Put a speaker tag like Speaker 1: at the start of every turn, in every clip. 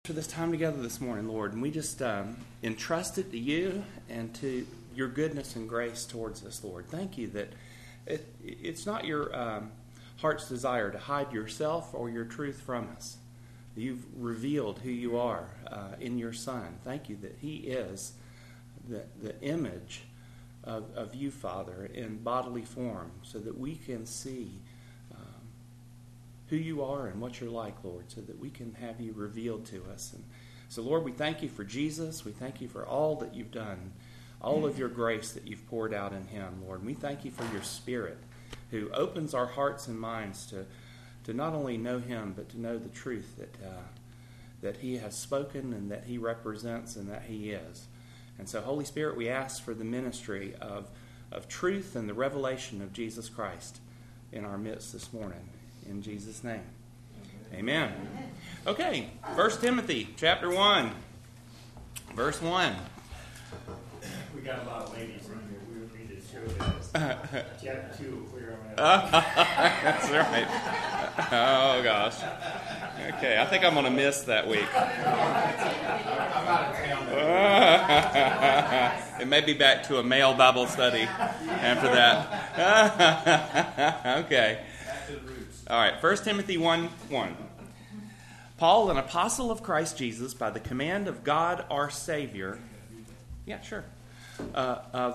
Speaker 1: For this time together this morning, Lord, and we just entrust it to you and to your goodness and grace towards us, Lord. Thank you that it's not your heart's desire to hide yourself or your truth from us. You've revealed who you are in your Son. Thank you that he is the image of you, Father, in bodily form, so that we can see who you are and what you're like, Lord, so that we can have you revealed to us. And so, Lord, we thank you for Jesus. We thank you for all that you've done, all of your grace that you've poured out in him, Lord. And we thank you for your Spirit who opens our hearts and minds to not only know him, but to know the truth that he has spoken and that he represents and that he is. And so, Holy Spirit, we ask for the ministry of truth and the revelation of Jesus Christ in our midst this morning. In Jesus' name. Amen. Okay, 1 Timothy chapter 1, verse 1.
Speaker 2: We got a lot of ladies in here. We would need to show this. Chapter 2, clear on that.
Speaker 1: That's right. Oh, gosh. Okay, I think I'm going to miss that week.
Speaker 2: I'm out of town.
Speaker 1: It may be back to a male Bible study after that. Okay. All right, 1 Timothy 1:1. Paul, an apostle of Christ Jesus, by the command of God our Savior. Yeah, sure. Of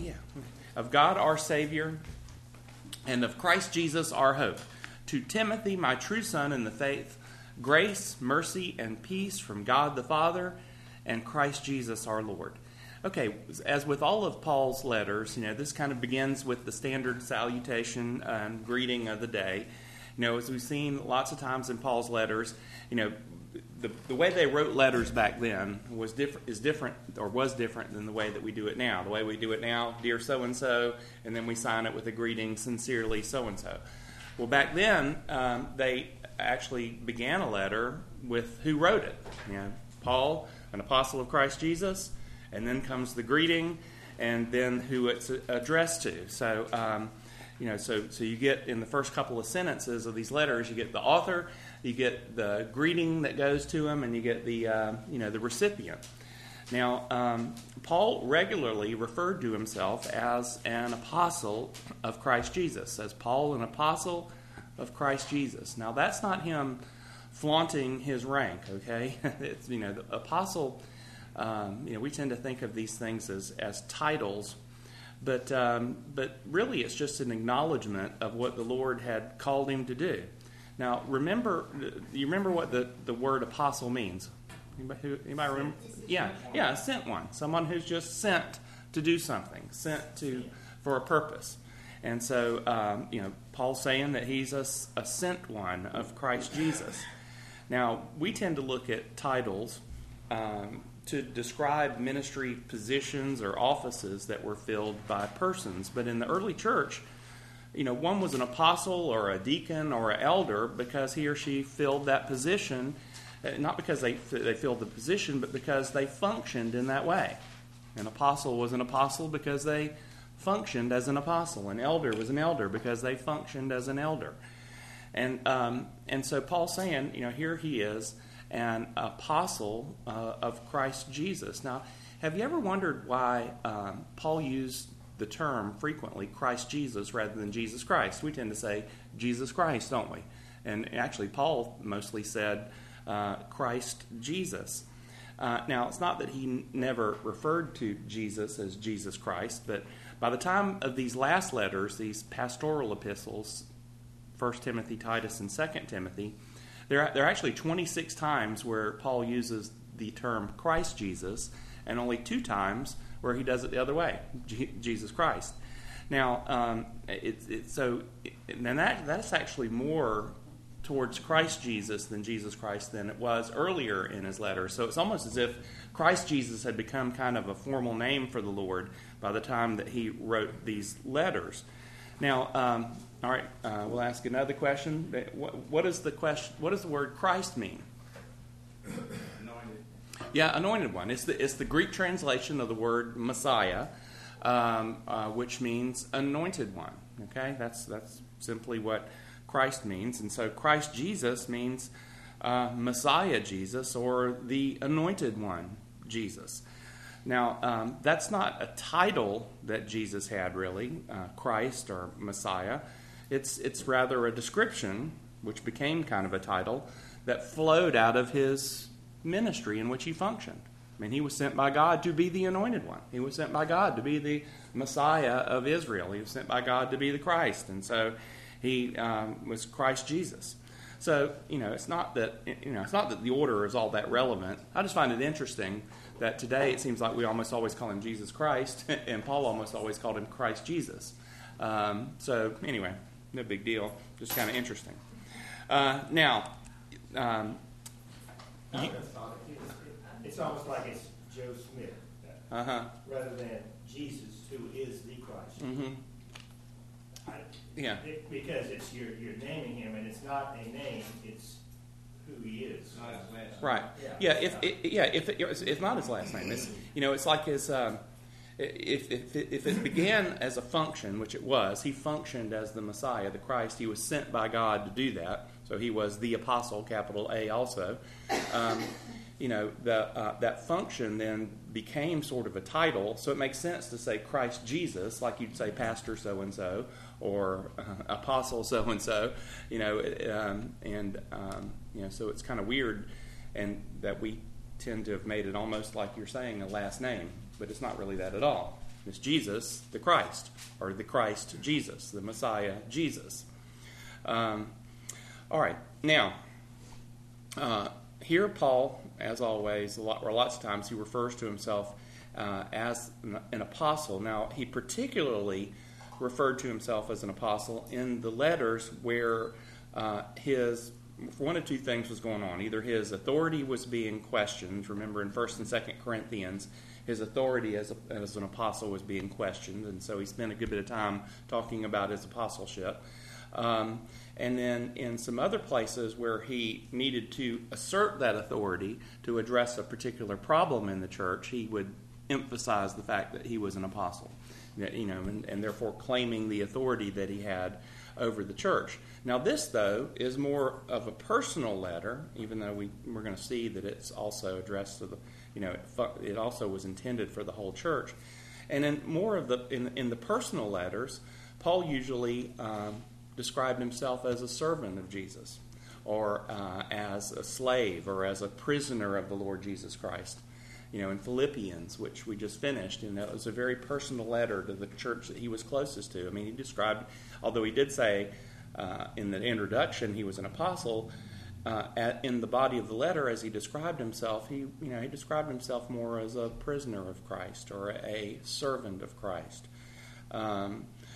Speaker 1: God our Savior and of Christ Jesus our hope. To Timothy, my true son in the faith, grace, mercy, and peace from God the Father and Christ Jesus our Lord. Okay, as with all of Paul's letters, this kind of begins with the standard salutation and greeting of the day. As we've seen lots of times in Paul's letters, the way they wrote letters back then was different than the way that we do it now. The way we do it now, dear so-and-so, and then we sign it with a greeting, sincerely so-and-so. Well, back then, they actually began a letter with who wrote it. Paul, an apostle of Christ Jesus, and then comes the greeting, and then who it's addressed to. So, so you get in the first couple of sentences of these letters, you get the author, you get the greeting that goes to him, and you get the the recipient. Now, Paul regularly referred to himself as an apostle of Christ Jesus. As Paul, an apostle of Christ Jesus. Now, that's not him flaunting his rank. Okay, it's the apostle. We tend to think of these things as titles. But really, it's just an acknowledgement of what the Lord had called him to do. Now, you remember what the word apostle means? Anybody remember? Yeah, a sent one. Someone who's just sent to do something, for a purpose. And so, Paul's saying that he's a sent one of Christ Jesus. Now, we tend to look at titles to describe ministry positions or offices that were filled by persons. But in the early church, one was an apostle or a deacon or an elder because he or she filled that position, not because they filled the position, but because they functioned in that way. An apostle was an apostle because they functioned as an apostle. An elder was an elder because they functioned as an elder. And so Paul's saying, here he is, an apostle of Christ Jesus. Now, have you ever wondered why Paul used the term frequently Christ Jesus rather than Jesus Christ? We tend to say Jesus Christ, don't we? And actually, Paul mostly said Christ Jesus. Now, it's not that he never referred to Jesus as Jesus Christ, but by the time of these last letters, these pastoral epistles, 1 Timothy, Titus, and 2 Timothy, there are actually 26 times where Paul uses the term Christ Jesus, and only 2 times where he does it the other way, Jesus Christ. Now, that's actually more towards Christ Jesus than Jesus Christ than it was earlier in his letter. So it's almost as if Christ Jesus had become kind of a formal name for the Lord by the time that he wrote these letters. Now, all right, we'll ask another question. What is the question? What does the word Christ mean?
Speaker 2: Anointed.
Speaker 1: Yeah, anointed one. It's the Greek translation of the word Messiah, which means anointed one. Okay, that's simply what Christ means. And so Christ Jesus means Messiah Jesus or the Anointed One Jesus. Now, that's not a title that Jesus had, really, Christ or Messiah. It's rather a description, which became kind of a title, that flowed out of his ministry in which he functioned. I mean, he was sent by God to be the Anointed One. He was sent by God to be the Messiah of Israel. He was sent by God to be the Christ. And so he was Christ Jesus. So, it's not that the order is all that relevant. I just find it interesting that today it seems like we almost always call him Jesus Christ, and Paul almost always called him Christ Jesus. So, anyway, no big deal. Just kind of interesting. Now,
Speaker 2: it's almost like it's Joe Smith, rather than Jesus, who is the Christ.
Speaker 1: Mm-hmm.
Speaker 2: Because it's you're naming him, and it's not a name; it's who he is.
Speaker 1: Right. Yeah. If it's not his last name, it's like his. If it began as a function, which it was, he functioned as the Messiah, the Christ. He was sent by God to do that. So he was the apostle, capital A, also. That function then became sort of a title. So it makes sense to say Christ Jesus, like you'd say Pastor so and so or Apostle so and so. So it's kind of weird, and that we tend to have made it almost like you're saying a last name. But it's not really that at all. It's Jesus, the Christ, or the Christ Jesus, the Messiah Jesus. All right. Now, here Paul, as always, lots of times he refers to himself as an apostle. Now, he particularly referred to himself as an apostle in the letters where one of two things was going on. Either his authority was being questioned. Remember, in 1st and 2nd Corinthians, his authority as an apostle was being questioned, and so he spent a good bit of time talking about his apostleship. And then in some other places where he needed to assert that authority to address a particular problem in the church, he would emphasize the fact that he was an apostle, and therefore claiming the authority that he had over the church. Now this, though, is more of a personal letter, even though we're going to see that it's also addressed to the, it also was intended for the whole church. And in more of in the personal letters, Paul usually described himself as a servant of Jesus, or as a slave, or as a prisoner of the Lord Jesus Christ. In Philippians, which we just finished, it was a very personal letter to the church that he was closest to. I mean, he described, although he did say in the introduction he was an apostle, in the body of the letter, as he described himself, he described himself more as a prisoner of Christ or a servant of Christ. I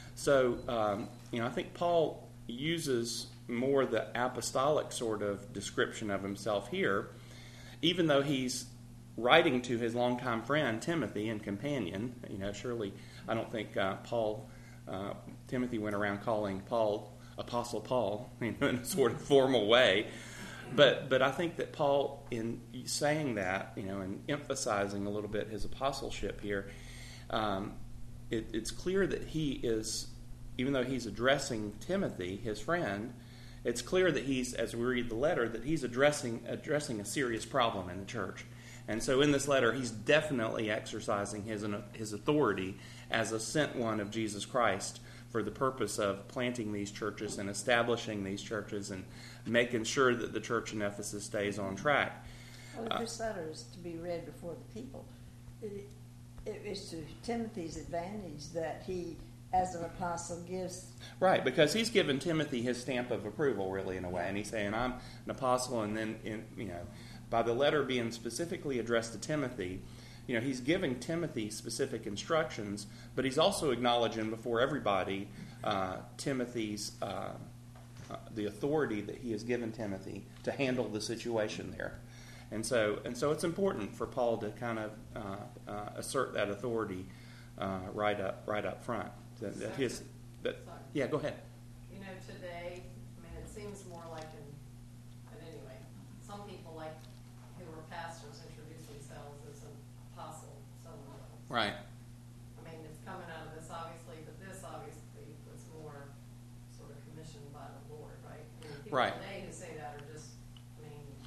Speaker 1: think Paul uses more the apostolic sort of description of himself here, even though he's writing to his longtime friend Timothy and companion. Surely I don't think Timothy went around calling Paul Apostle Paul, in a sort of formal way. But I think that Paul, in saying that, and emphasizing a little bit his apostleship here, it's clear that he is, even though he's addressing Timothy, his friend, it's clear that he's, as we read the letter, that he's addressing a serious problem in the church. And so in this letter, he's definitely exercising his authority as a sent one of Jesus Christ for the purpose of planting these churches and establishing these churches and making sure that the church in Ephesus stays on track.
Speaker 3: Well, this letter is to be read before the people. It is to Timothy's advantage that he, as an apostle, gives...
Speaker 1: Right, because he's given Timothy his stamp of approval, really, in a way. And he's saying, I'm an apostle, and then, by the letter being specifically addressed to Timothy, he's giving Timothy specific instructions, but he's also acknowledging before everybody Timothy's the authority that he has given Timothy to handle the situation there. And so it's important for Paul to kind of assert that authority right up front. Yeah, go ahead.
Speaker 4: Today, it seems more like but anyway, some people who were pastors introduce themselves as an apostle, someone.
Speaker 1: Right.
Speaker 4: It's coming out of this, obviously, but this obviously was more sort of commissioned by the Lord, right? People
Speaker 1: Right.
Speaker 4: today who say that are just,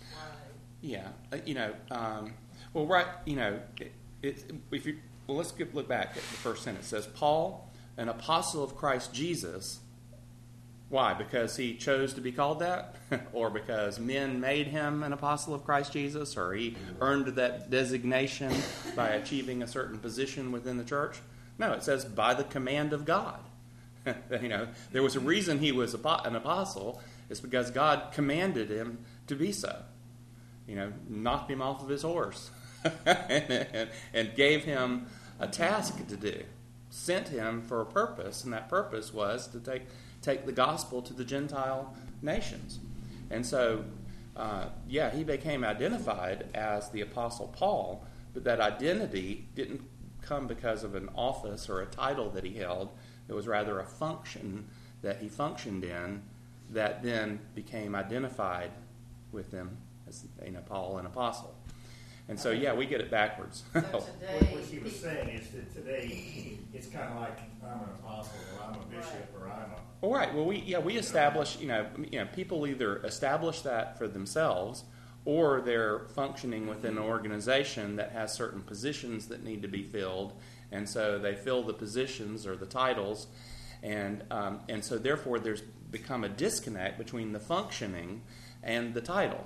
Speaker 1: let's look back at the first sentence. It says, Paul, an apostle of Christ Jesus. Why? Because he chose to be called that? Or because men made him an apostle of Christ Jesus? Or he earned that designation by achieving a certain position within the church? No, it says by the command of God. There was a reason he was an apostle. It's because God commanded him to be so. Knocked him off of his horse and gave him a task to do. Sent him for a purpose, and that purpose was to take the gospel to the Gentile nations. And so, he became identified as the Apostle Paul, but that identity didn't come because of an office or a title that he held. It was rather a function that he functioned in that then became identified with him as Paul, an apostle. And so, we get it backwards.
Speaker 4: So today,
Speaker 2: what she was saying is that today it's kind of like I'm an apostle, or I'm a bishop, or I'm a...
Speaker 1: All right. Well, we establish. People either establish that for themselves, or they're functioning within an organization that has certain positions that need to be filled, and so they fill the positions or the titles, and so therefore there's become a disconnect between the functioning and the title.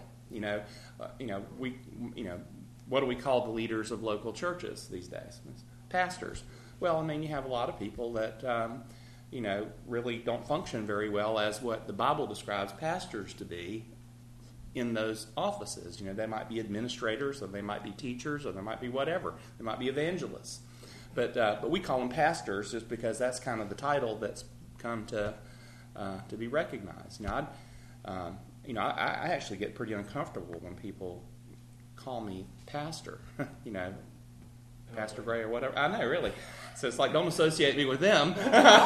Speaker 1: What do we call the leaders of local churches these days? It's pastors. Well, you have a lot of people that, really don't function very well as what the Bible describes pastors to be in those offices. They might be administrators, or they might be teachers, or they might be whatever. They might be evangelists. But we call them pastors just because that's kind of the title that's come to be recognized. I actually get pretty uncomfortable when people call me pastor, Pastor Gray or whatever. I know, really. So it's like, don't associate me with them. No,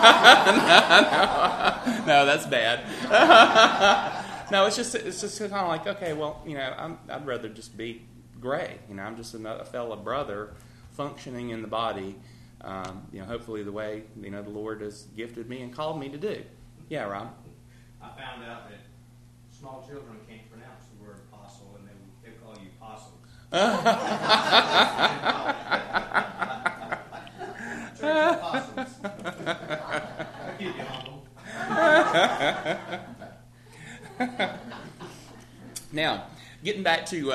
Speaker 1: that's bad. No, it's just kind of like, okay, well, I'd rather just be Gray. I'm just a fellow brother functioning in the body. Hopefully the way the Lord has gifted me and called me to do. Yeah, Rob.
Speaker 5: I found out that small children can't pronounce the word apostle, and they call you apostles. Church apostles. I'll keep you humble.
Speaker 1: Now, getting back to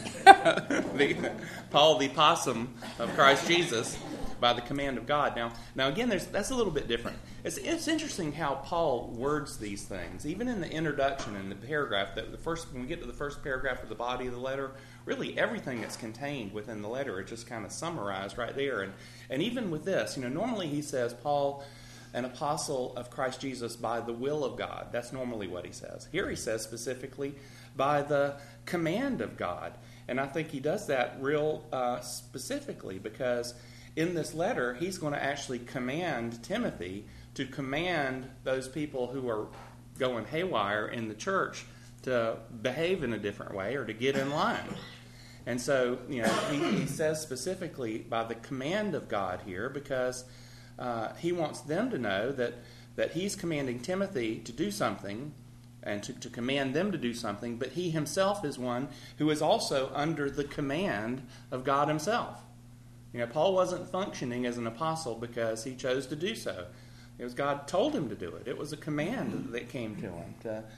Speaker 1: Paul the Possum of Christ Jesus by the command of God. Now again, that's a little bit different. It's interesting how Paul words these things. Even in the introduction, in the paragraph, when we get to the first paragraph of the body of the letter, really everything that's contained within the letter is just kind of summarized right there. And even with this, normally he says, Paul, an apostle of Christ Jesus by the will of God. That's normally what he says. Here he says specifically, by the command of God. And I think he does that real specifically because in this letter, he's going to actually command Timothy to command those people who are going haywire in the church to behave in a different way or to get in line. And so, he says specifically by the command of God here because he wants them to know that he's commanding Timothy to do something and to command them to do something, but he himself is one who is also under the command of God himself. Paul wasn't functioning as an apostle because he chose to do so. It was God told him to do it. It was a command that came to him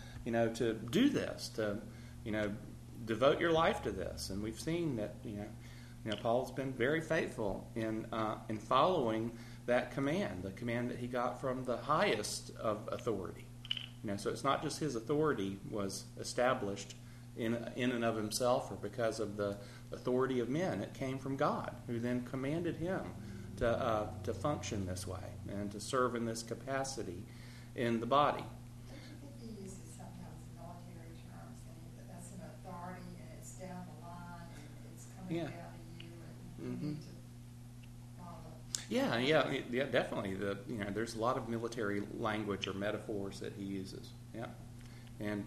Speaker 1: to do this, to devote your life to this. And we've seen that Paul's been very faithful in following that command, the command that he got from the highest of authority. So it's not just his authority was established in and of himself or because of the authority of men. It came from God, who then commanded him to function this way and to serve in this capacity in the body.
Speaker 6: He uses sometimes military terms, and that's an authority, and it's down the line, and it's coming down to you, and you need to follow.
Speaker 1: Yeah, definitely. There's a lot of military language or metaphors that he uses. Yeah, and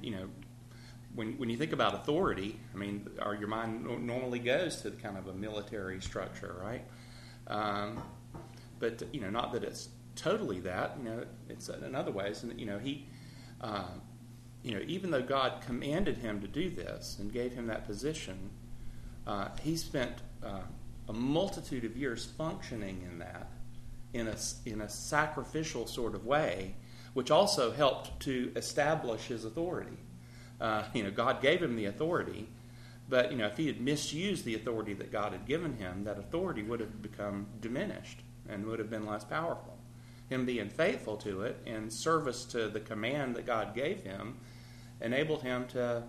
Speaker 1: when you think about authority, your mind normally goes to kind of a military structure, right? But not that it's totally that. It's in other ways. And he, even though God commanded him to do this and gave him that position, he spent a multitude of years functioning in that, in a sacrificial sort of way, which also helped to establish his authority. God gave him the authority, but if he had misused the authority that God had given him, that authority would have become diminished and would have been less powerful. Him being faithful to it in service to the command that God gave him enabled him to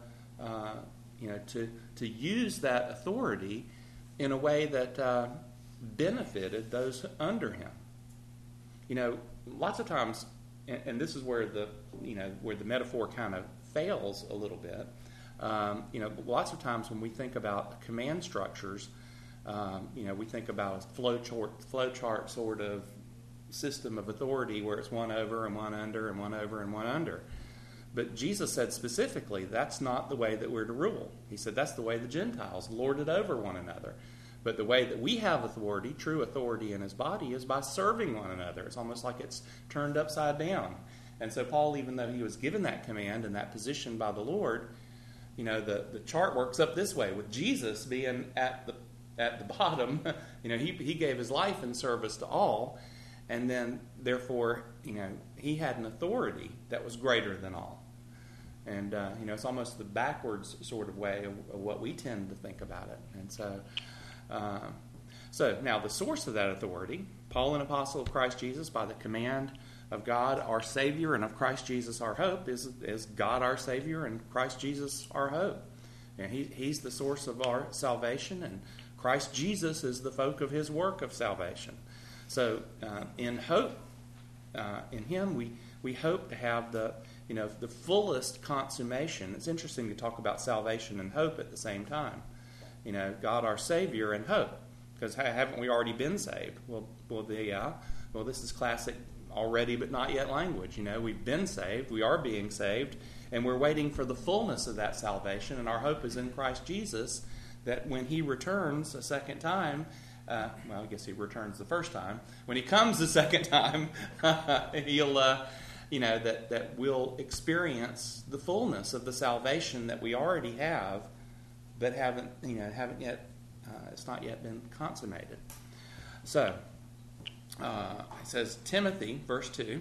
Speaker 1: use that authority in a way that benefited those under him. Lots of times, and this is where the metaphor kind of fails a little bit. Lots of times when we think about command structures, we think about a flow chart sort of system of authority where it's one over and one under and one over and one under. But Jesus said specifically that's not the way that we're to rule. He said that's the way the Gentiles lord it over one another. But the way that we have authority, true authority in his body, is by serving one another. It's almost like it's turned upside down. And so Paul, even though he was given that command and that position by the Lord, the chart works up this way. With Jesus being at the bottom, he gave his life in service to all, and then therefore, he had an authority that was greater than all. And it's almost the backwards sort of way of what we tend to think about it. And so now the source of that authority, Paul, an apostle of Christ Jesus, by the command of God our Savior and of Christ Jesus our hope, is God our Savior and Christ Jesus our hope. And he's the source of our salvation, and Christ Jesus is the folk of his work of salvation. So in hope, in him we hope to have the fullest consummation. It's interesting to talk about salvation and hope at the same time. God our Savior and hope. Because haven't we already been saved? Well, this is classic already but not yet language. We've been saved, we are being saved, and we're waiting for the fullness of that salvation, and our hope is in Christ Jesus, that when he returns a second time, I guess he returns the first time. When he comes the second time, he'll, that we'll experience the fullness of the salvation that we already have, but haven't yet. It's not yet been consummated. So, it says, Timothy, verse 2,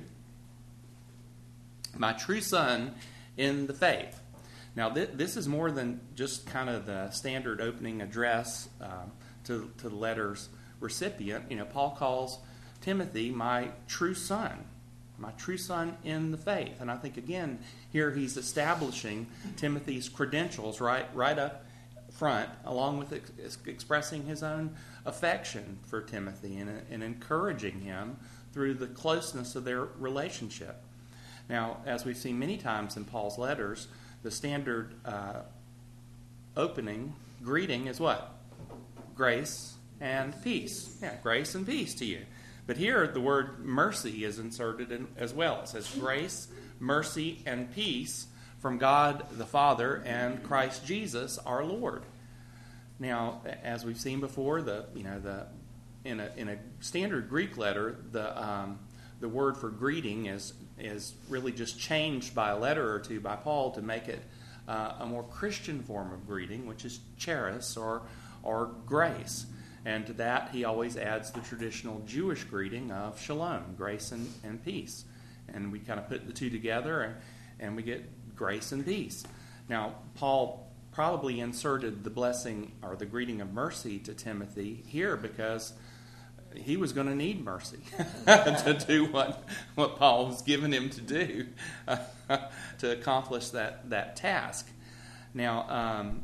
Speaker 1: my true son in the faith. Now, this is more than just kind of the standard opening address to the letter's recipient. Paul calls Timothy my true son in the faith. And I think, again, here he's establishing Timothy's credentials right up front, along with expressing his own affection for Timothy and encouraging him through the closeness of their relationship. Now, as we've seen many times in Paul's letters, the standard opening greeting is what? Grace and peace. Yeah, grace and peace to you. But here the word mercy is inserted in as well. It says grace, mercy, and peace from God the Father and Christ Jesus our Lord. Now, as we've seen before, in a standard Greek letter, the word for greeting is really just changed by a letter or two by Paul to make it a more Christian form of greeting, which is charis or grace. And to that he always adds the traditional Jewish greeting of shalom, grace and peace. And we kind of put the two together and we get grace and peace. Now, Paul probably inserted the blessing or the greeting of mercy to Timothy here because he was going to need mercy to do what Paul was giving him to do to accomplish that task. Now,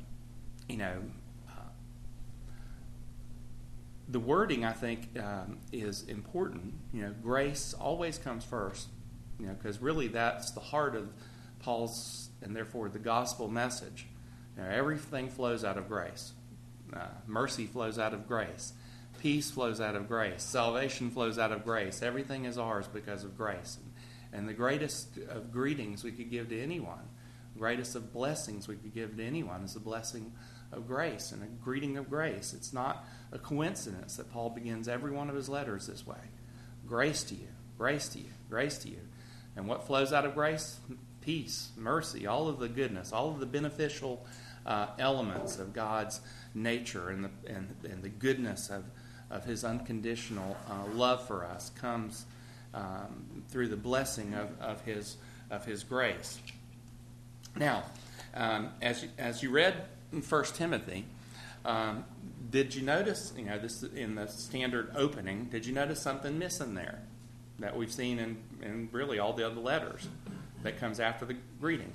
Speaker 1: the wording, I think, is important. Grace always comes first, because really that's the heart of Paul's, and therefore the gospel message. Everything flows out of grace. Mercy flows out of grace. Peace flows out of grace. Salvation flows out of grace. Everything is ours because of grace. And the greatest of greetings we could give to anyone, the greatest of blessings we could give to anyone is the blessing of grace and a greeting of grace. It's not a coincidence that Paul begins every one of his letters this way. Grace to you, grace to you, grace to you. And what flows out of grace? Peace, mercy, all of the goodness, all of the beneficial elements of God's nature and the goodness of His unconditional love for us comes through the blessing of His grace. Now, as you read in 1 Timothy, did you notice, this in the standard opening, did you notice something missing there that we've seen in really all the other letters that comes after the greeting?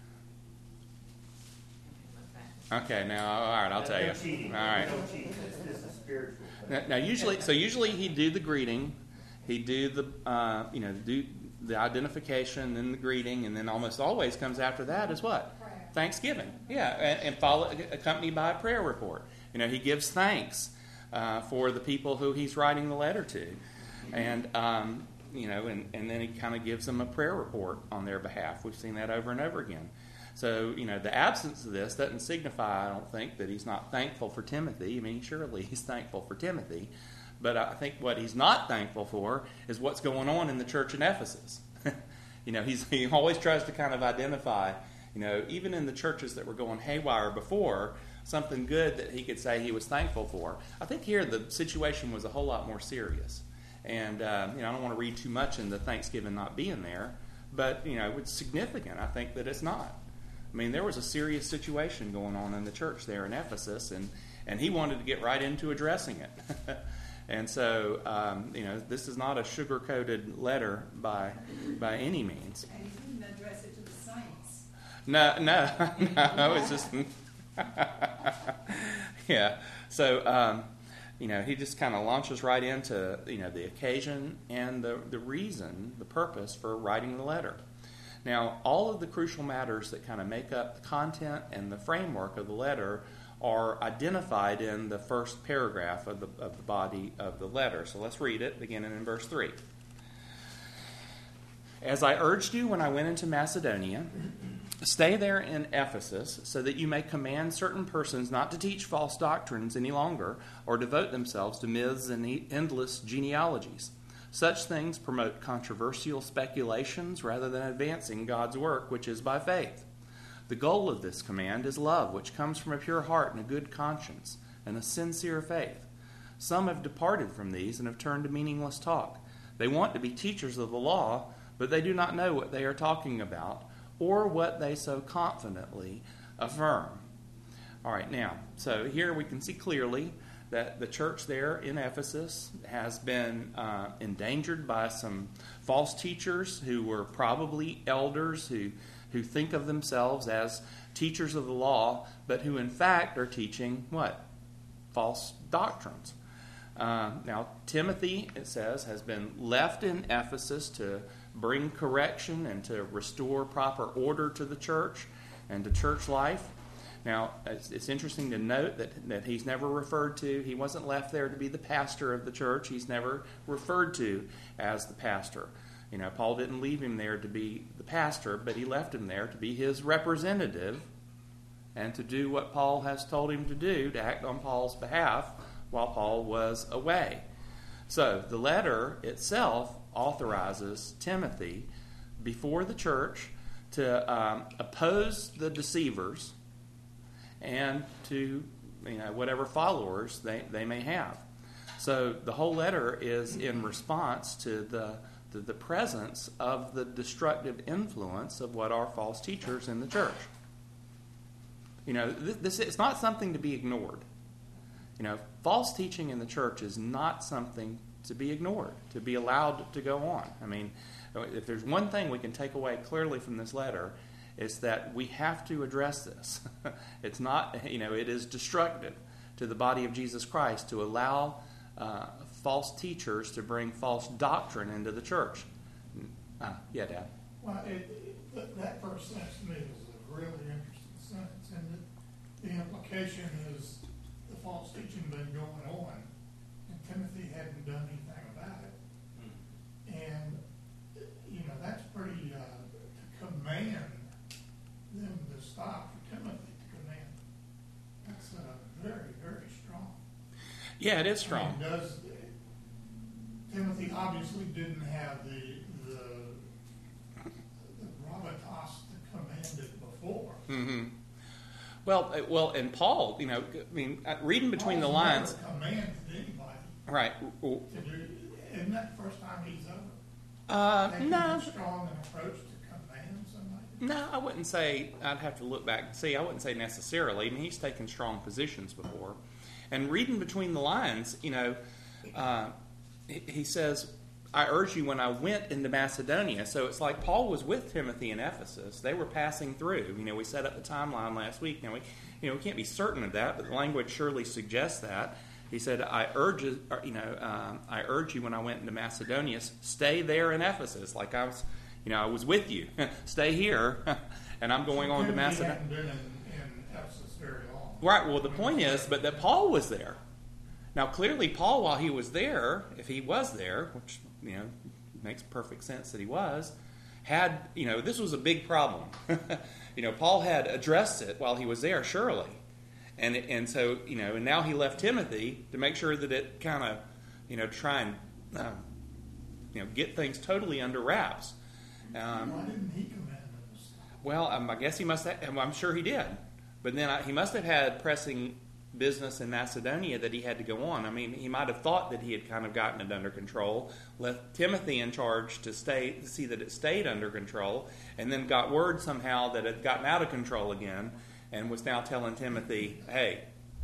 Speaker 1: Okay, now, all right, I'll tell you.
Speaker 2: Cheating.
Speaker 1: All right.
Speaker 2: No cheating. This is spiritual.
Speaker 1: Now, usually he'd do the greeting, he'd do the identification, then the greeting, and then almost always comes after that is what?
Speaker 6: Prayer.
Speaker 1: Thanksgiving. Yeah, and accompanied by a prayer report. He gives thanks for the people who he's writing the letter to, and and then he kind of gives them a prayer report on their behalf. We've seen that over and over again. So, the absence of this doesn't signify, I don't think, that he's not thankful for Timothy. I mean, surely he's thankful for Timothy. But I think what he's not thankful for is what's going on in the church in Ephesus. He always tries to kind of identify, even in the churches that were going haywire before, something good that he could say he was thankful for. I think here the situation was a whole lot more serious. And, I don't want to read too much into Thanksgiving not being there, but, it's significant, I think, that it's not. I mean, there was a serious situation going on in the church there in Ephesus, and he wanted to get right into addressing it. And so, this is not a sugar-coated letter by any means.
Speaker 6: And he didn't address it to the saints.
Speaker 1: No, it's just... yeah. So, he just kind of launches right into, the occasion and the reason, the purpose for writing the letter. Now, all of the crucial matters that kind of make up the content and the framework of the letter are identified in the first paragraph of the body of the letter. So let's read it, beginning in verse 3. As I urged you when I went into Macedonia, stay there in Ephesus, so that you may command certain persons not to teach false doctrines any longer, or devote themselves to myths and endless genealogies. Such things promote controversial speculations rather than advancing God's work, which is by faith. The goal of this command is love, which comes from a pure heart and a good conscience and a sincere faith. Some have departed from these and have turned to meaningless talk. They want to be teachers of the law, but they do not know what they are talking about or what they so confidently affirm. All right, now, so here we can see clearly that the church there in Ephesus has been endangered by some false teachers who were probably elders who think of themselves as teachers of the law, but who in fact are teaching what? False doctrines. Now, Timothy, it says, has been left in Ephesus to bring correction and to restore proper order to the church and to church life. Now, it's interesting to note that he's never referred to, he wasn't left there to be the pastor of the church. He's never referred to as the pastor. Paul didn't leave him there to be the pastor, but he left him there to be his representative and to do what Paul has told him to do, to act on Paul's behalf while Paul was away. So the letter itself authorizes Timothy before the church to oppose the deceivers and to whatever followers they may have. So the whole letter is in response to the presence of the destructive influence of what are false teachers in the church. This it's not something to be ignored. False teaching in the church is not something to be ignored, to be allowed to go on. I mean, if there's one thing we can take away clearly from this letter, it's that we have to address this. It's not, it is destructive to the body of Jesus Christ to allow false teachers to bring false doctrine into the church. Yeah, Dad.
Speaker 7: Well, that first sentence to me is a really interesting sentence, and the implication is the false teaching been going on, and Timothy hadn't done anything about it. And, that's pretty, to command them to stop, for Timothy to command, that's very, very strong.
Speaker 1: Yeah, it is strong.
Speaker 7: Timothy obviously didn't have the gravitas to command it before.
Speaker 1: Mm-hmm. Well, and Paul, I mean, reading between the lines.
Speaker 7: Paul's never commanded anybody
Speaker 1: Right.
Speaker 7: to do. Isn't that the first time he's ever
Speaker 1: No.
Speaker 7: taken a strong approach to command somebody?
Speaker 1: No, I wouldn't say. I'd have to look back and see. I wouldn't say necessarily. I mean, he's taken strong positions before. And reading between the lines, he says, I urge you when I went into Macedonia. So it's like Paul was with Timothy in Ephesus. They were passing through. We set up the timeline last week. Now, we can't be certain of that, but the language surely suggests that. He said, I urge you when I went into Macedonia, stay there in Ephesus. Like I was with you. Stay here, and I'm going on to Macedonia.
Speaker 7: He hadn't been in Ephesus very long.
Speaker 1: Right. Well, the point is, but that Paul was there. Now, clearly, Paul, while he was there, if he was there, which makes perfect sense that he was, had this was a big problem. Paul had addressed it while he was there, surely. And so, and now he left Timothy to make sure that it kind of, try and, get things totally under wraps.
Speaker 7: Why didn't he command us?
Speaker 1: Well, I guess he must have, I'm sure he did. But then he must have had pressing business in Macedonia that he had to go on. I mean, he might have thought that he had kind of gotten it under control, left Timothy in charge to see that it stayed under control, and then got word somehow that it had gotten out of control again, and was now telling Timothy, hey,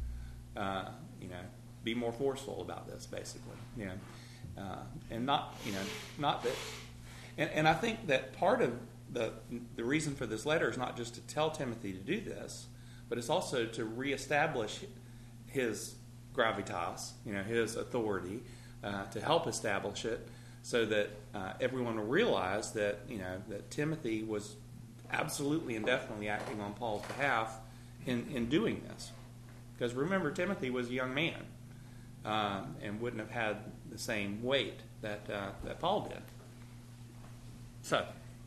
Speaker 1: be more forceful about this, basically. And not that. And I think that part of the reason for this letter is not just to tell Timothy to do this, but it's also to reestablish his gravitas, his authority, to help establish it, so that everyone will realize that that Timothy was absolutely and definitely acting on Paul's behalf in doing this. Because remember, Timothy was a young man and wouldn't have had the same weight that Paul did. So,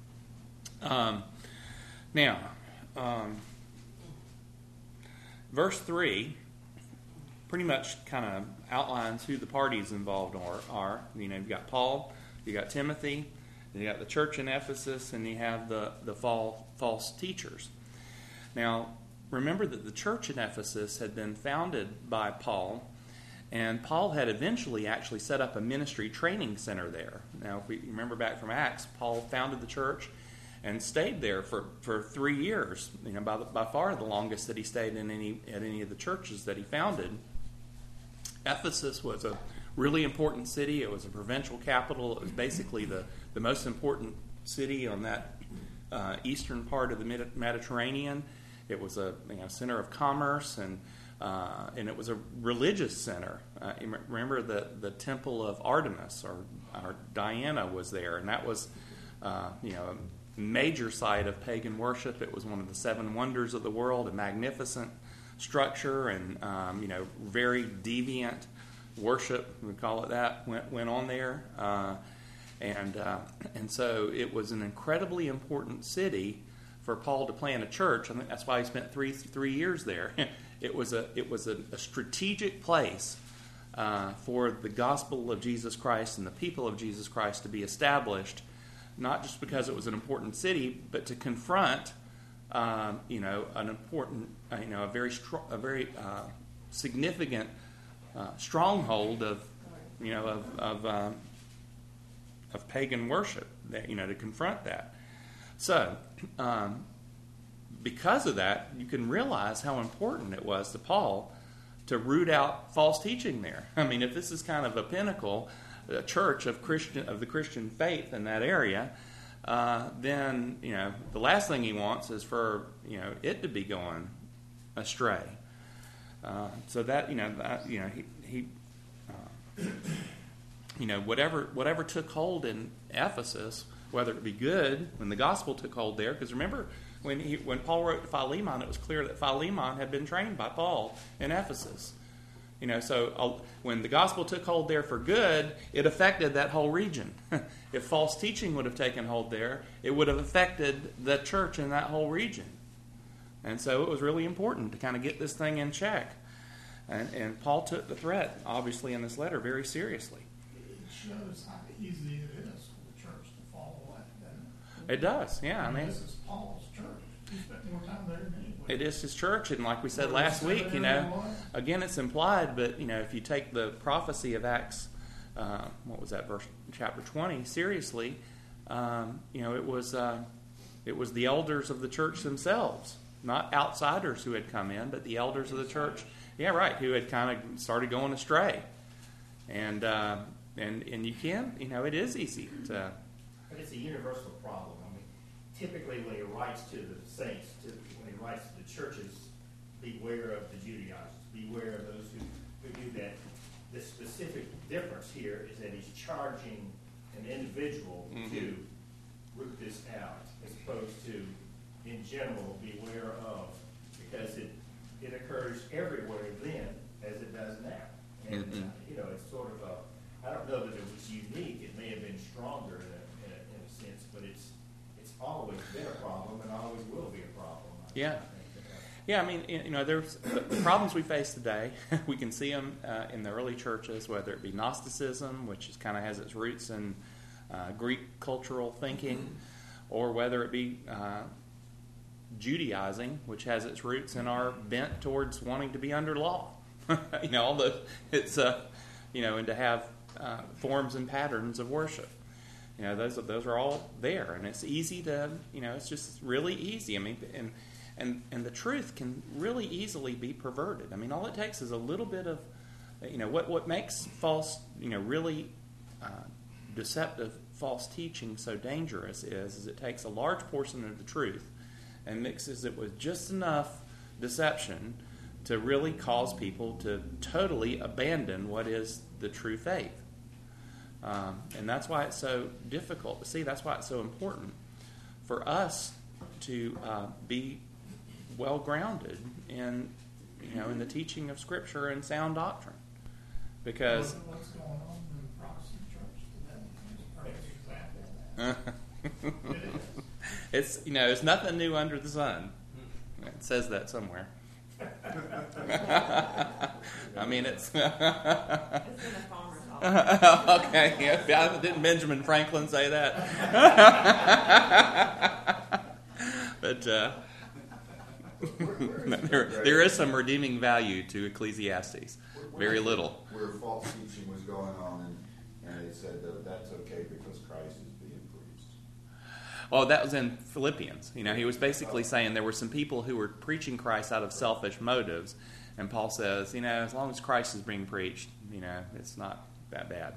Speaker 1: now, verse 3 pretty much kind of outlines who the parties involved are. You've got Paul, you got Timothy, you got the church in Ephesus, and you have the false teachers. Now, remember that the church in Ephesus had been founded by Paul, and Paul had eventually actually set up a ministry training center there. Now, if we remember back from Acts, Paul founded the church and stayed there for 3 years. By far the longest that he stayed at any of the churches that he founded. Ephesus was a really important city. It was a provincial capital. It was basically the most important city on that eastern part of the Mediterranean. It was a center of commerce, and it was a religious center. Remember the temple of Artemis or Diana was there, and that was a major site of pagan worship. It was one of the 7 wonders of the world, a magnificent structure, and very deviant worship, we call it that, went on there, and so it was an incredibly important city for Paul to plant a church. I think that's why he spent three years there. It was a strategic place for the gospel of Jesus Christ and the people of Jesus Christ to be established, not just because it was an important city, but to confront an important, a very significant stronghold of pagan worship. To confront that. So, because of that, you can realize how important it was to Paul to root out false teaching there. I mean, if this is kind of a pinnacle, a church of the Christian faith in that area, then the last thing he wants is for it to be going astray. So that whatever took hold in Ephesus, whether it be good when the gospel took hold there, because remember when Paul wrote to Philemon, it was clear that Philemon had been trained by Paul in Ephesus. So when the gospel took hold there for good, it affected that whole region. If false teaching would have taken hold there, it would have affected the church in that whole region. And so it was really important to kind of get this thing in check. And Paul took the threat, obviously, in this letter very seriously.
Speaker 7: It shows how easy it is for the church to fall away, doesn't it?
Speaker 1: It does, yeah.
Speaker 7: I mean, this is Paul's church. He spent more time there than anybody.
Speaker 1: It is his church, and like we said last week, again, it's implied, but, if you take the prophecy of Acts, what was that, verse, chapter 20, seriously, it was the elders of the church themselves, not outsiders who had come in, but the elders of the church, who had kind of started going astray. And you can, it is easy to...
Speaker 2: But it's a universal problem. I mean, typically when he writes to the saints, when he writes to the churches, beware of the Judaizers, beware of those who do that. The specific difference here is that he's charging an individual to root this out, as opposed to, in general, beware of, because it occurs everywhere then as it does now. And, it's sort of I don't know that it was unique. It may have been stronger in a sense, but it's always been a problem and always will be a problem.
Speaker 1: Yeah, I mean, there's the problems we face today. We can see them in the early churches, whether it be Gnosticism, which kind of has its roots in Greek cultural thinking, or whether it be Judaizing, which has its roots in our bent towards wanting to be under law. And to have forms and patterns of worship. Those are all there, and it's easy to, it's just really easy. I mean, and the truth can really easily be perverted. I mean, all it takes is a little bit of, what makes false, really deceptive false teaching so dangerous is it takes a large portion of the truth and mixes it with just enough deception to really cause people to totally abandon what is the true faith. And that's why it's so difficult to see. That's why it's so important for us to be well grounded in, in the teaching of Scripture and sound doctrine. Because
Speaker 7: what's going on in the Protestant church today is a perfect example of that.
Speaker 1: It's it's nothing new under the sun. It says that somewhere. I mean, it's.
Speaker 4: It's in the farmer's office.
Speaker 1: Okay, yeah. Didn't Benjamin Franklin say that? But there is some redeeming value to Ecclesiastes. Very little.
Speaker 8: Where false teaching was going on, and they said that's okay because Christ is being preached.
Speaker 1: Oh, that was in Philippians. He was basically saying there were some people who were preaching Christ out of selfish motives, and Paul says, as long as Christ is being preached, it's not that bad.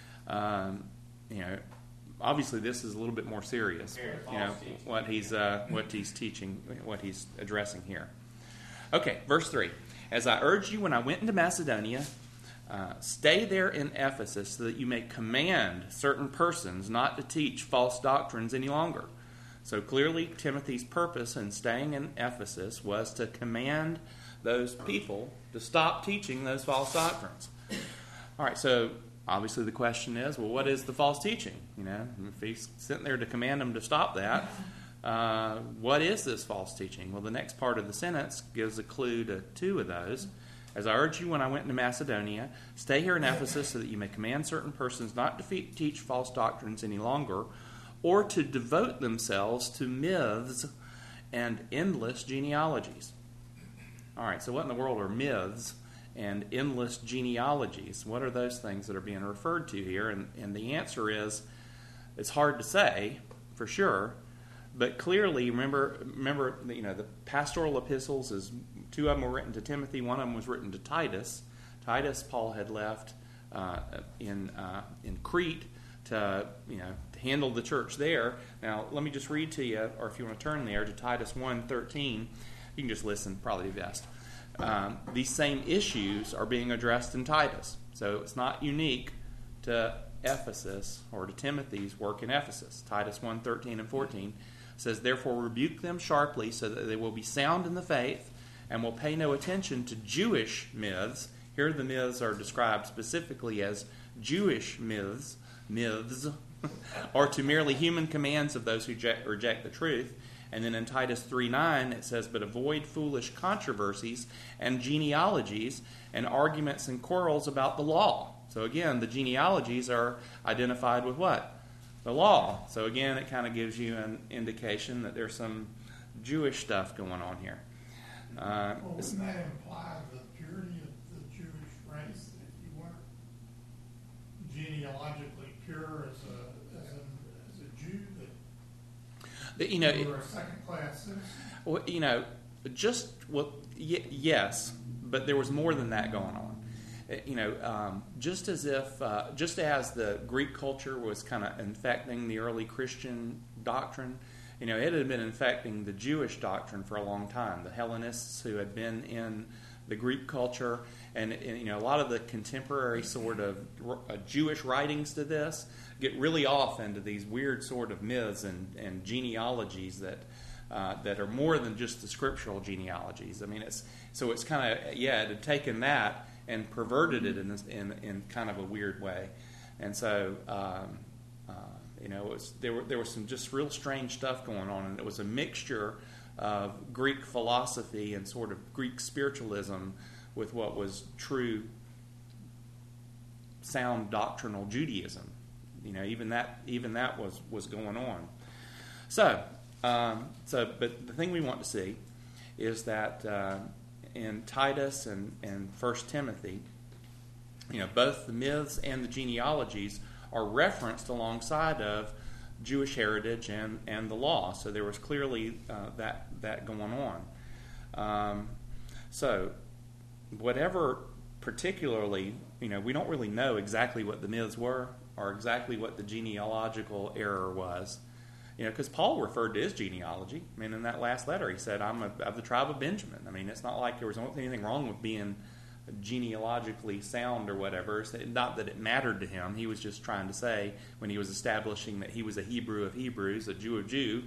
Speaker 1: Obviously this is a little bit more serious. What he's teaching, what he's addressing here. Okay, verse 3. As I urged you when I went into Macedonia, stay there in Ephesus so that you may command certain persons not to teach false doctrines any longer. So clearly Timothy's purpose in staying in Ephesus was to command those people to stop teaching those false doctrines. All right, so obviously the question is, well, what is the false teaching? If he's sitting there to command them to stop that, what is this false teaching? Well, the next part of the sentence gives a clue to two of those. As I urge you when I went into Macedonia, stay here in Ephesus so that you may command certain persons not to teach false doctrines any longer, or to devote themselves to myths and endless genealogies. All right, so what in the world are myths and endless genealogies? What are those things that are being referred to here? And the answer is, it's hard to say for sure, but clearly, remember, the pastoral epistles is 2 of them were written to Timothy, 1 of them was written to Titus. Titus, Paul had left in Crete to handle the church there. Now, let me just read to you, or if you want to turn there to Titus 1:13, you can just listen, probably best. These same issues are being addressed in Titus, so it's not unique to Ephesus or to Timothy's work in Ephesus. Titus 1:13 and 14 says, "Therefore rebuke them sharply so that they will be sound in the faith and will pay no attention to Jewish myths." Here the myths are described specifically as Jewish myths, or to merely human commands of those who reject the truth. And then in Titus 3:9 it says, "But avoid foolish controversies and genealogies and arguments and quarrels about the law." So again, the genealogies are identified with what? The law. So again, it kind of gives you an indication that there's some Jewish stuff going on here.
Speaker 7: Well, wouldn't that imply the purity of the Jewish race? If you weren't genealogically pure as a Jew, that you were a second-class citizen?
Speaker 1: Well, yes, but there was more than that going on. Just as the Greek culture was kind of infecting the early Christian doctrine, it had been infecting the Jewish doctrine for a long time. The Hellenists who had been in the Greek culture, and a lot of the contemporary sort of Jewish writings to this get really off into these weird sort of myths and genealogies that are more than just the scriptural genealogies. I mean, it's kind of it had taken that and perverted it in kind of a weird way, and so there was some just real strange stuff going on, and it was a mixture of Greek philosophy and sort of Greek spiritualism with what was true, sound doctrinal Judaism. Even that was going on. But the thing we want to see is that in Titus and 1 Timothy, both the myths and the genealogies are referenced alongside of Jewish heritage and the law. So there was clearly that going on. So whatever particularly, we don't really know exactly what the myths were or exactly what the genealogical error was. Because Paul referred to his genealogy. I mean, in that last letter, he said, I'm of the tribe of Benjamin. I mean, it's not like there was anything wrong with being genealogically sound or whatever. It's not that it mattered to him. He was just trying to say, when he was establishing that he was a Hebrew of Hebrews, a Jew of Jews,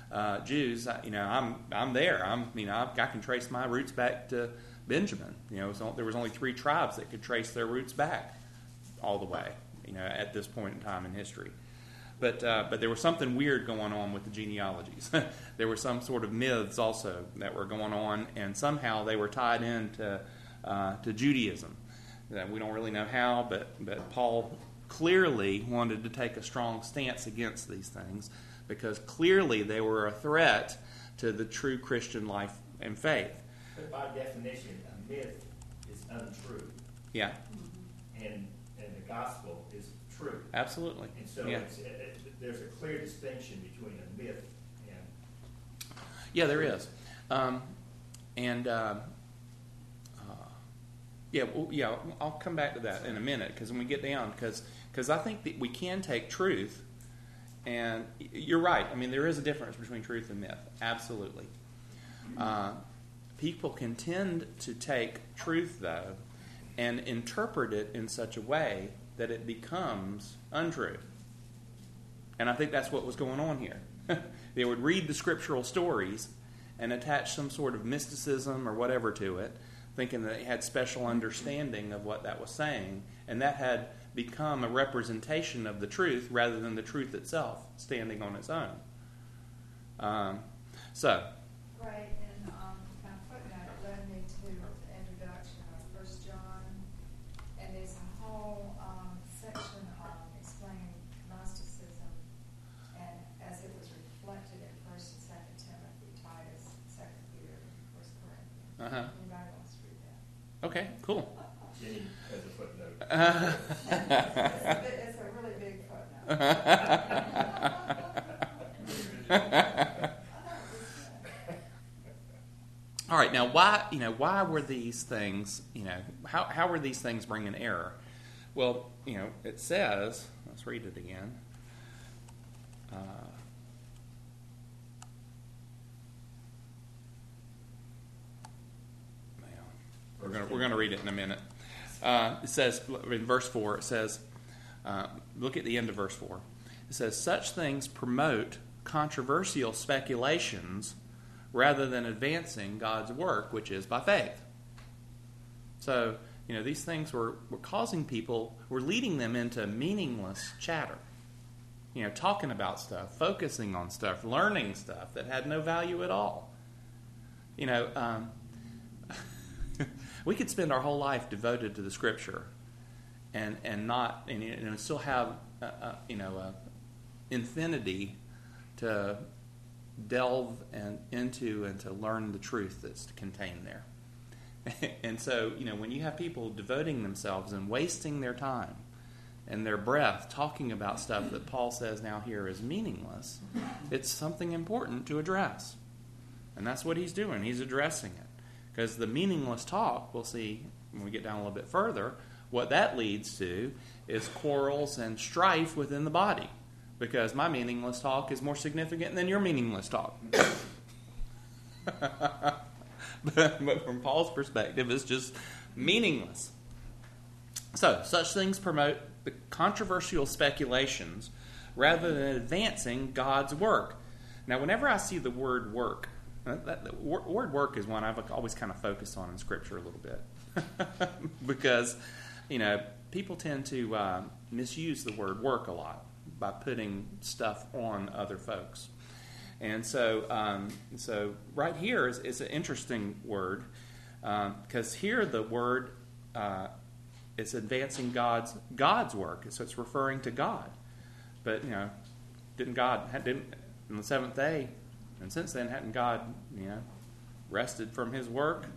Speaker 1: I'm there. I can trace my roots back to Benjamin. There was only 3 tribes that could trace their roots back all the way, at this point in time in history. But there was something weird going on with the genealogies. There were some sort of myths also that were going on, and somehow they were tied into to Judaism. We don't really know how, but Paul clearly wanted to take a strong stance against these things because clearly they were a threat to the true Christian life and faith.
Speaker 2: But by definition, a myth is untrue.
Speaker 1: Yeah.
Speaker 2: And the gospel is true.
Speaker 1: Absolutely.
Speaker 2: And so there's a clear distinction between a myth and...
Speaker 1: Yeah, there is. I'll come back to that in a minute because when we get down, because I think that we can take truth, and you're right. I mean, there is a difference between truth and myth. Absolutely. People can tend to take truth, though, and interpret it in such a way that it becomes untrue. And I think that's what was going on here. They would read the scriptural stories and attach some sort of mysticism or whatever to it, thinking that they had special understanding of what that was saying, and that had become a representation of the truth rather than the truth itself standing on its own.
Speaker 6: Right, and my footnote led me to the introduction of 1 John, and there's a whole section on explaining Gnosticism and as it was reflected in 1 and 2 Timothy, Titus, 2 Peter, and 1 Corinthians. Anybody wants to read that?
Speaker 1: Okay, cool.
Speaker 2: Jenny has a footnote.
Speaker 6: It's a really big footnote.
Speaker 1: All right, now why were these things, how were these things bringing error? Well, it says, let's read it again. We're going to read it in a minute. It says in verse 4. It says, look at the end of verse 4. It says, "Such things promote controversial speculations rather than advancing God's work, which is by faith." So, these things were causing people, were leading them into meaningless chatter. Talking about stuff, focusing on stuff, learning stuff that had no value at all. We could spend our whole life devoted to the Scripture, and still have infinity to delve into and to learn the truth that's contained there. And so, when you have people devoting themselves and wasting their time and their breath talking about stuff that Paul says now here is meaningless, it's something important to address. And that's what he's doing. He's addressing it. Because the meaningless talk, we'll see when we get down a little bit further, what that leads to is quarrels and strife within the body. Because my meaningless talk is more significant than your meaningless talk. But from Paul's perspective, it's just meaningless. So, such things promote the controversial speculations rather than advancing God's work. Now, whenever I see the word work, the word work is one I've always kind of focused on in Scripture a little bit. Because, people tend to misuse the word work a lot by putting stuff on other folks. And so right here is an interesting word, because here the word is advancing God's work, so it's referring to God. But didn't on the seventh day, and since then hadn't God rested from His work?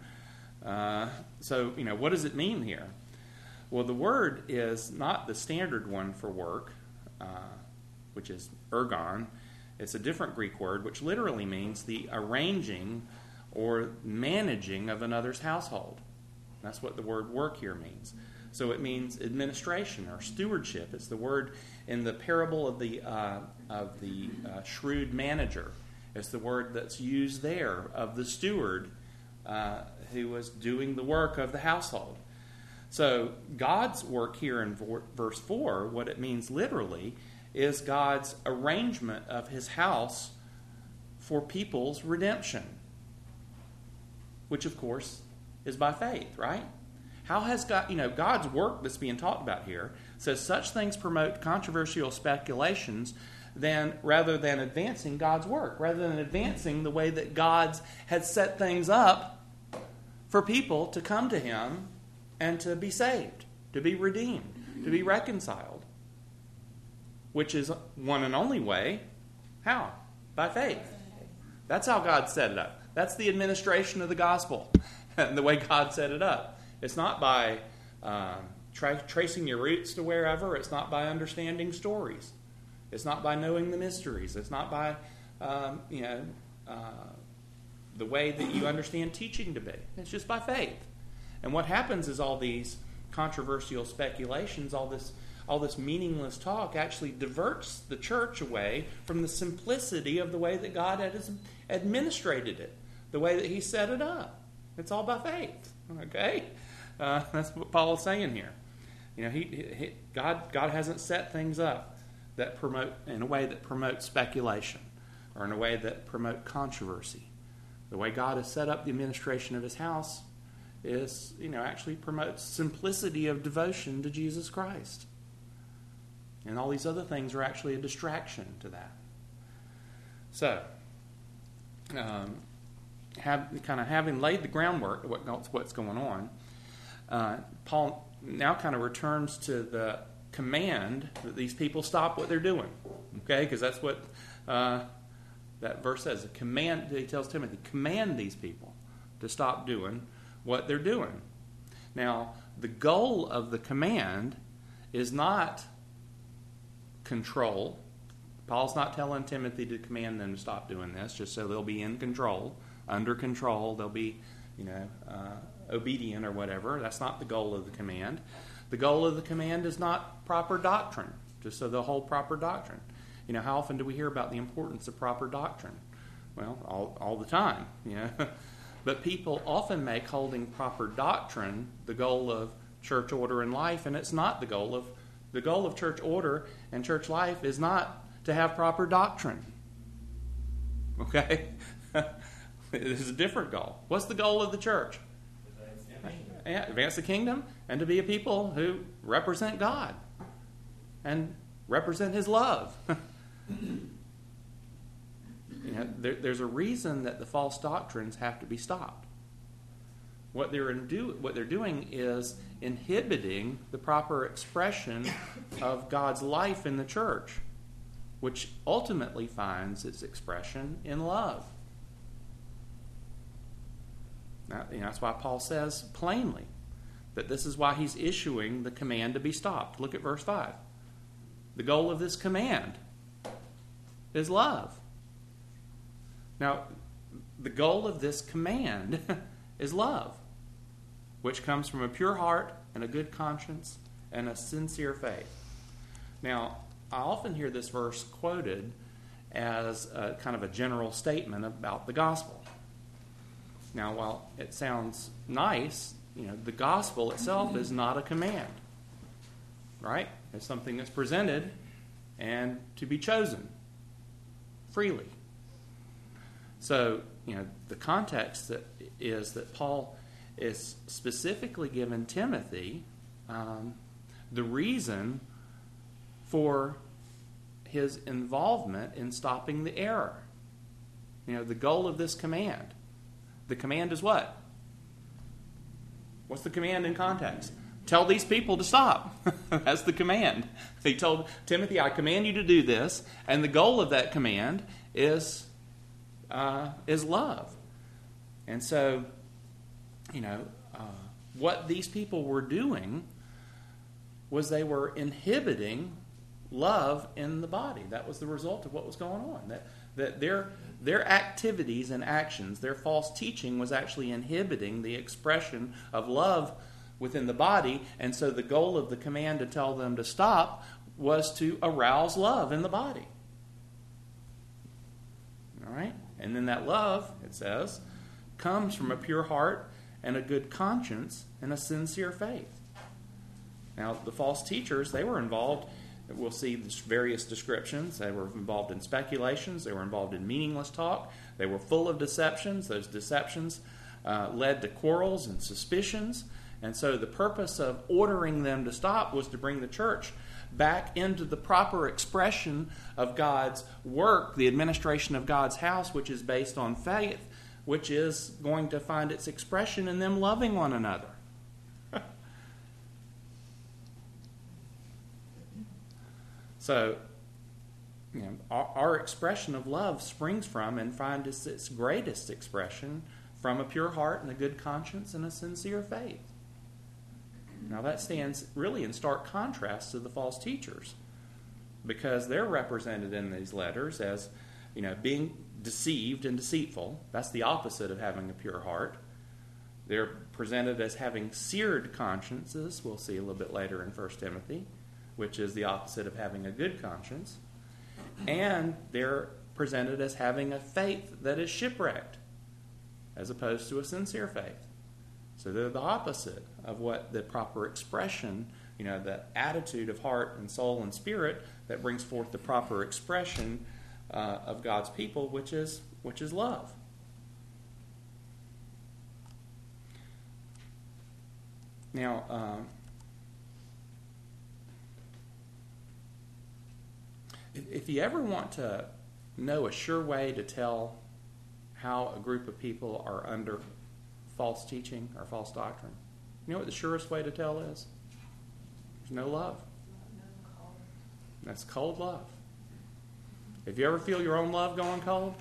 Speaker 1: So what does it mean here? Well, the word is not the standard one for work, which is ergon. It's a different Greek word, which literally means the arranging or managing of another's household. That's what the word work here means. So it means administration or stewardship. It's the word in the parable of the shrewd manager. It's the word that's used there of the steward who was doing the work of the household. So God's work here in verse 4, what it means literally, is God's arrangement of His house for people's redemption, which of course is by faith, right? How has God, God's work that's being talked about here says such things promote controversial speculations rather than advancing God's work, rather than advancing the way that God has set things up for people to come to Him and to be saved, to be redeemed, to be reconciled. Which is one and only way. How? By faith. That's how God set it up. That's the administration of the gospel and the way God set it up. It's not by tracing your roots to wherever. It's not by understanding stories. It's not by knowing the mysteries. It's not by the way that you understand teaching to be. It's just by faith. And what happens is all these controversial speculations, all this meaningless talk actually diverts the church away from the simplicity of the way that God has administrated it, the way that He set it up. It's all by faith. Okay? That's what Paul is saying here. God hasn't set things up that promote in a way that promotes speculation or in a way that promote controversy. The way God has set up the administration of His house is, actually promotes simplicity of devotion to Jesus Christ. And all these other things are actually a distraction to that. So, having laid the groundwork of what's going on, Paul now kind of returns to the command that these people stop what they're doing. Okay, because that's what that verse says. A command. He tells Timothy, command these people to stop doing what they're doing. Now, the goal of the command is not control. Paul's not telling Timothy to command them to stop doing this just so they'll be in control, under control, they'll be, obedient or whatever. That's not the goal of the command. The goal of the command is not proper doctrine, just so they'll hold proper doctrine. How often do we hear about the importance of proper doctrine? Well, all the time, But people often make holding proper doctrine the goal of church order and life, and it's not the goal of church order and church life is not to have proper doctrine. Okay? It is a different goal. What's the goal of the church? Advance the kingdom and to be a people who represent God and represent His love. There's a reason that the false doctrines have to be stopped. What they're doing is inhibiting the proper expression of God's life in the church. which ultimately finds its expression in love. Now, that's why Paul says plainly that this is why he's issuing the command to be stopped. Look at verse 5. The goal of this command is love. Now, the goal of this command is love, which comes from a pure heart and a good conscience and a sincere faith. Now, I often hear this verse quoted as a kind of a general statement about the gospel. Now, while it sounds nice, the gospel itself is not a command, right? It's something that's presented and to be chosen freely. So, the context is that Paul is specifically giving Timothy the reason for his involvement in stopping the error. The goal of this command. The command is what? What's the command in context? Tell these people to stop. That's the command. He told Timothy, I command you to do this, and the goal of that command is love. And so, what these people were doing was they were inhibiting love in the body. That was the result of what was going on. That their activities and actions, their false teaching was actually inhibiting the expression of love within the body. And so the goal of the command to tell them to stop was to arouse love in the body. All right? And then that love, it says, comes from a pure heart and a good conscience and a sincere faith. Now, the false teachers, they were involved. We'll see various descriptions. They were involved in speculations. They were involved in meaningless talk. They were full of deceptions. Those deceptions led to quarrels and suspicions. And so the purpose of ordering them to stop was to bring the church back into the proper expression of God's work, the administration of God's house, which is based on faith, which is going to find its expression in them loving one another. So, our expression of love springs from and finds its greatest expression from a pure heart and a good conscience and a sincere faith. Now, that stands really in stark contrast to the false teachers, because they're represented in these letters as, being deceived and deceitful. That's the opposite of having a pure heart. They're presented as having seared consciences. We'll see a little bit later in 1 Timothy. Which is the opposite of having a good conscience. And they're presented as having a faith that is shipwrecked, as opposed to a sincere faith. So they're the opposite of what the proper expression, the attitude of heart and soul and spirit that brings forth the proper expression of God's people, which is love. Now, if you ever want to know a sure way to tell how a group of people are under false teaching or false doctrine, you know what the surest way to tell is? There's no love. That's cold love. If you ever feel your own love going cold,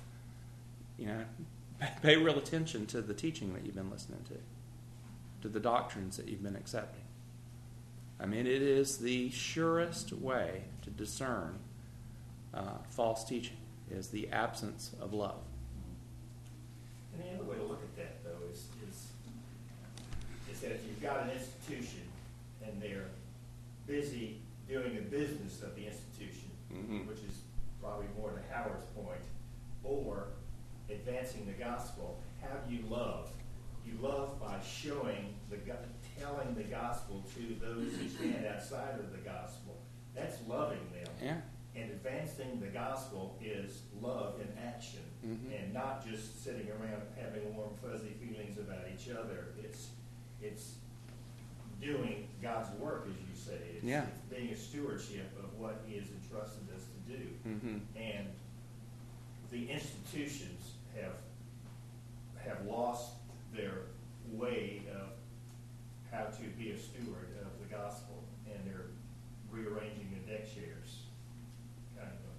Speaker 1: pay real attention to the teaching that you've been listening to the doctrines that you've been accepting. It is the surest way to discern false teaching, is the absence of love.
Speaker 2: And the other way to look at that, though, is that if you've got an institution and they're busy doing the business of the institution, which is probably more to Howard's point, or advancing the gospel, how do you love? You love by telling the gospel to those who stand outside of the gospel. That's loving them.
Speaker 1: Yeah.
Speaker 2: And advancing the gospel is love in action, and not just sitting around having warm, fuzzy feelings about each other. It's doing God's work, as you say. It's being a stewardship of what He has entrusted us to do. And the institutions have lost their way of how to be a steward of the gospel, and they're rearranging the deck chairs, kind of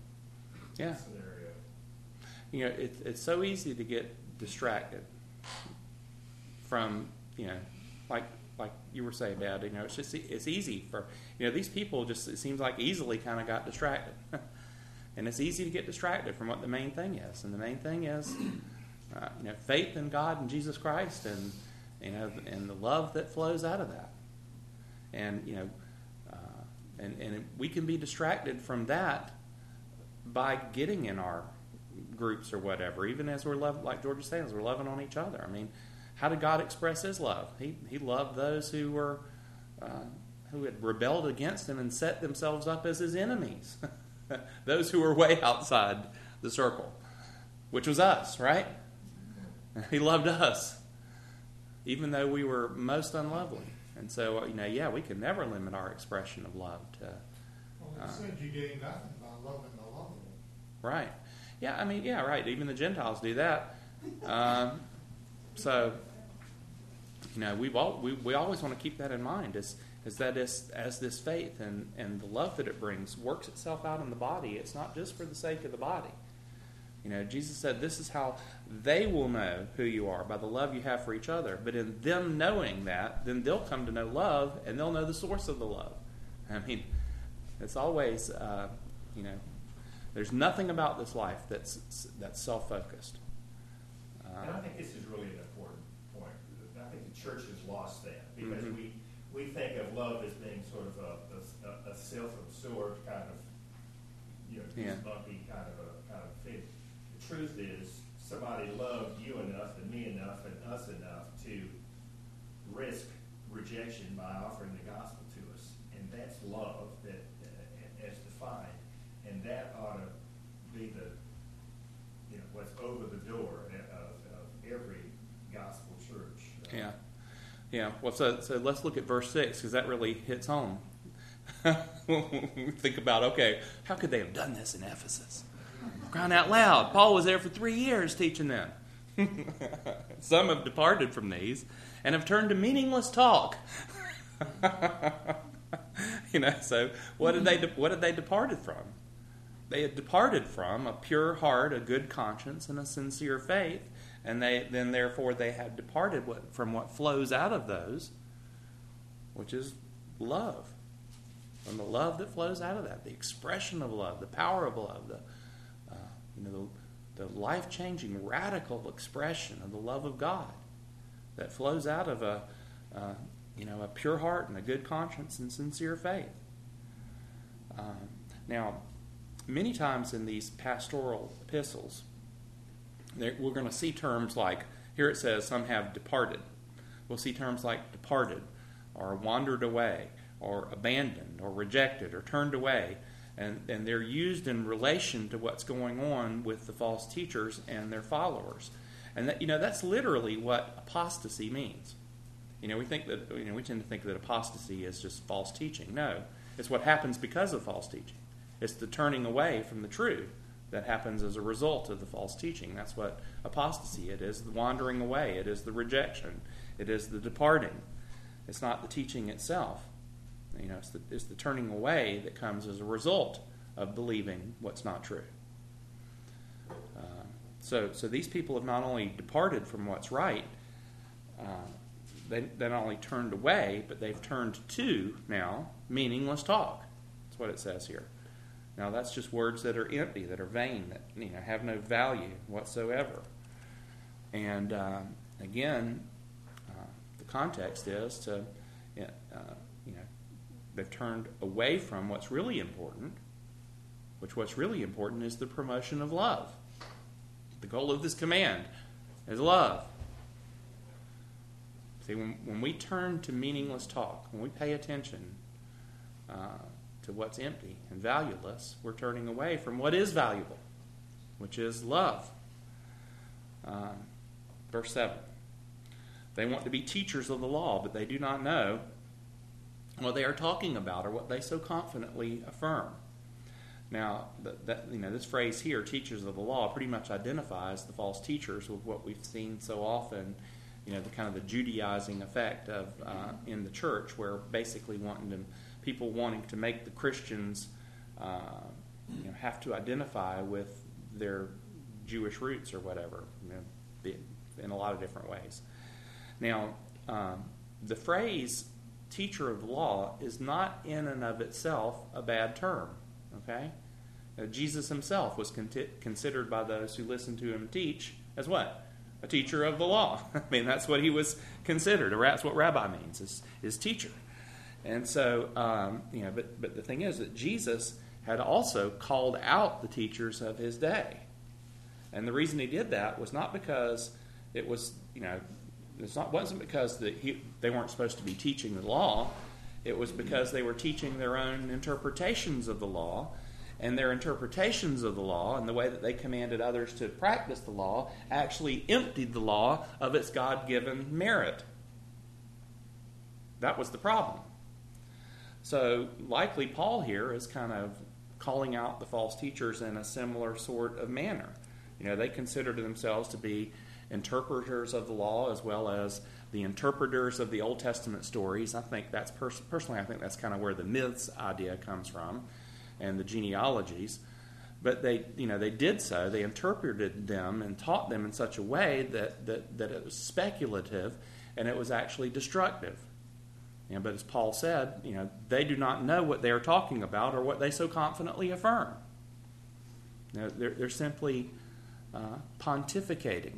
Speaker 1: Yeah.
Speaker 2: scenario.
Speaker 1: You know, it's so easy to get distracted from, you know, like you were saying, Dad. You know, it's easy for, you know, these people just, it seems like easily kind of got distracted, and it's easy to get distracted from what the main thing is. And the main thing is, you know, faith in God and Jesus Christ, and you know, and the love that flows out of that. And you know, and we can be distracted from that by getting in our groups or whatever, even as we're loving, like George was saying, as we're loving on each other. I mean, how did God express His love? He loved those who were who had rebelled against Him and set themselves up as His enemies, those who were way outside the circle, which was us, right? He loved us, even though we were most unlovely. And so, you know, yeah, we can never limit our expression of love to.
Speaker 7: Well, it said you gain nothing by loving the lovable.
Speaker 1: Right. Yeah, I mean, yeah, right. Even the Gentiles do that. So, you know, we always want to keep that in mind. Is that as this faith and the love that it brings works itself out in the body, it's not just for the sake of the body. You know, Jesus said, this is how they will know who you are, by the love you have for each other. But in them knowing that, then they'll come to know love, and they'll know the source of the love. I mean, it's always, you know, there's nothing about this life that's self-focused.
Speaker 2: And I think this is really an important point. I think the church has lost that, because we think of love as being sort of a self-absorbed kind of, you know, bumpy kind of thing. The truth is, somebody loved you enough and me enough and us enough to risk rejection by offering the gospel to us, and that's love that, as defined, and that ought to be the, you know, what's over the door of every gospel church.
Speaker 1: Yeah. Yeah. Well, so let's look at verse 6, because that really hits home. Think about, okay, how could they have done this in Ephesus? Crying out loud. Paul was there for 3 years teaching them. Some have departed from these and have turned to meaningless talk. You know, so what had they departed from? They had departed from a pure heart, a good conscience, and a sincere faith, and therefore they had departed from what flows out of those, which is love. From the love that flows out of that, the expression of love, the power of love, the life-changing, radical expression of the love of God that flows out of a pure heart and a good conscience and sincere faith. Now, many times in these pastoral epistles, we're going to see terms like, here it says, some have departed. We'll see terms like departed, or wandered away, or abandoned, or rejected, or turned away. And they're used in relation to what's going on with the false teachers and their followers. And that, you know, that's literally what apostasy means. You know, we tend to think that apostasy is just false teaching. No, it's what happens because of false teaching. It's the turning away from the truth that happens as a result of the false teaching. That's what apostasy it is, the wandering away. It is the rejection. It is the departing. It's not the teaching itself. You know, it's the turning away that comes as a result of believing what's not true. So these people have not only departed from what's right, they not only turned away, but they've turned to, now, meaningless talk. That's what it says here. Now, that's just words that are empty, that are vain, that, you know, have no value whatsoever. And, again, the context is to, they've turned away from what's really important, which what's really important is the promotion of love. The goal of this command is love. See, when we turn to meaningless talk, when we pay attention to what's empty and valueless, we're turning away from what is valuable, which is love. Verse 7. They want to be teachers of the law, but they do not know what they are talking about or what they so confidently affirm. Now, this phrase here, teachers of the law, pretty much identifies the false teachers with what we've seen so often, you know, the kind of the Judaizing effect of in the church, where basically people wanting to make the Christians have to identify with their Jewish roots or whatever, in a lot of different ways. Now, the phrase teacher of the law is not in and of itself a bad term, okay? Jesus himself was considered by those who listened to him teach as what? A teacher of the law. I mean, that's what he was considered. That's what rabbi means, is teacher. And so, but the thing is that Jesus had also called out the teachers of his day. And the reason he did that was not because it was, wasn't because they weren't supposed to be teaching the law. It was because they were teaching their own interpretations of the law, and their interpretations of the law and the way that they commanded others to practice the law actually emptied the law of its God-given merit. That was the problem. So likely Paul here is kind of calling out the false teachers in a similar sort of manner. They considered themselves to be interpreters of the law as well as the interpreters of the Old Testament stories. I think that's personally, I think that's kind of where the myths idea comes from, and the genealogies. But they did so. They interpreted them and taught them in such a way that it was speculative and it was actually destructive. But as Paul said, they do not know what they are talking about or what they so confidently affirm. They're simply pontificating.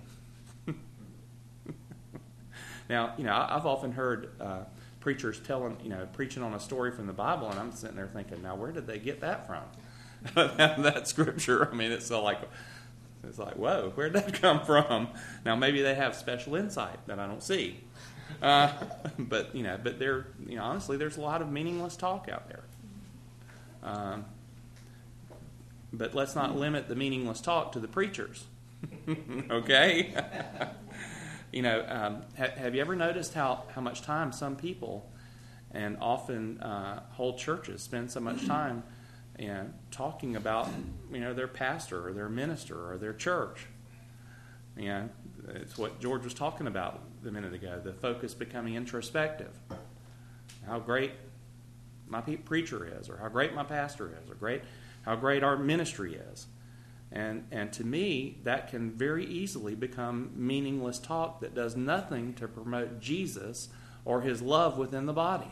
Speaker 1: Now, I've often heard preachers preaching on a story from the Bible, and I'm sitting there thinking, now where did they get that from? that scripture. I mean, it's like, whoa, where'd that come from? Now maybe they have special insight that I don't see. But there, honestly, there's a lot of meaningless talk out there. But let's not limit the meaningless talk to the preachers. Okay? Have you ever noticed how much time some people, and often whole churches, spend so much time talking about their pastor or their minister or their church? It's what George was talking about a minute ago, the focus becoming introspective. How great my preacher is, or how great my pastor is, or how great our ministry is. And to me, that can very easily become meaningless talk that does nothing to promote Jesus or his love within the body.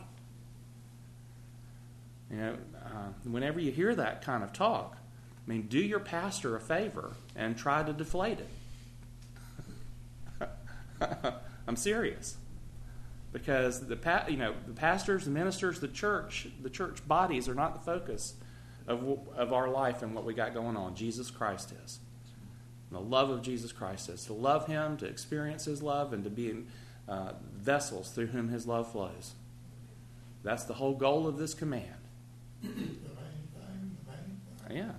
Speaker 1: Whenever you hear that kind of talk, do your pastor a favor and try to deflate it. I'm serious, because the pastors, the ministers, the church bodies are not the focus of our life and what we got going on. Jesus Christ is. And the love of Jesus Christ is to love him, to experience his love, and to be vessels through whom his love flows. That's the whole goal of this command. Yeah.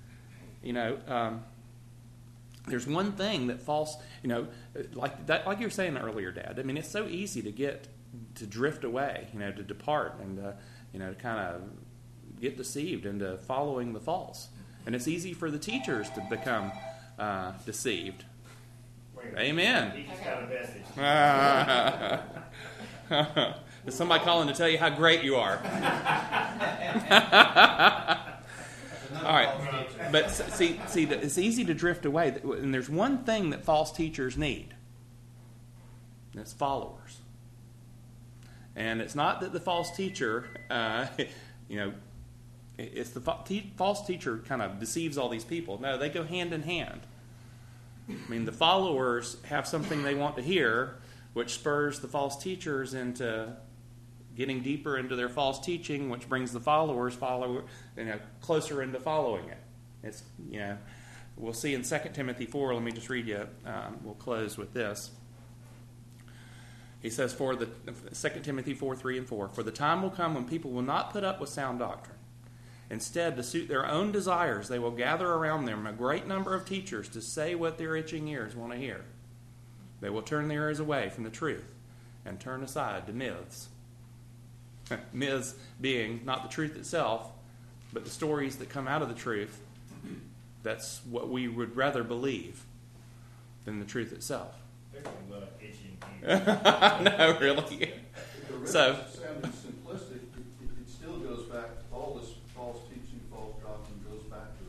Speaker 1: There's one thing that false, like you were saying earlier, Dad. It's so easy to drift away, to depart and, to kind of get deceived into following the false. And it's easy for the teachers to become deceived. Amen.
Speaker 2: He just got a message.
Speaker 1: Is somebody calling to tell you how great you are? All right. But see, it's easy to drift away. And there's one thing that false teachers need. And it's followers. And it's not that the false teacher, it's the false teacher kind of deceives all these people. No, they go hand in hand. The followers have something they want to hear, which spurs the false teachers into getting deeper into their false teaching, which brings the followers closer into following it. It's we'll see in 2 Timothy 4. Let me just read you. We'll close with this. He says, 2 Timothy 4, 3 and 4, "For the time will come when people will not put up with sound doctrine. Instead, to suit their own desires, they will gather around them a great number of teachers to say what their itching ears want to hear. They will turn their ears away from the truth and turn aside to myths." Myths being not the truth itself, but the stories that come out of the truth. That's what we would rather believe than the truth itself.
Speaker 2: There's a lot of itching
Speaker 1: No, really. So,
Speaker 8: sounding simplistic, it still goes back, all this false teaching, false doctrine goes back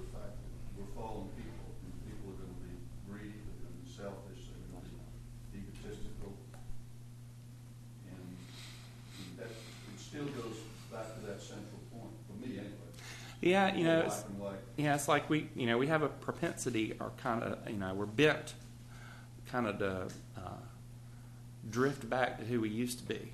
Speaker 1: Yeah, you know,
Speaker 8: Black and white.
Speaker 1: it's like we have a propensity, or kind of, we're bent kind of to drift back to who we used to be.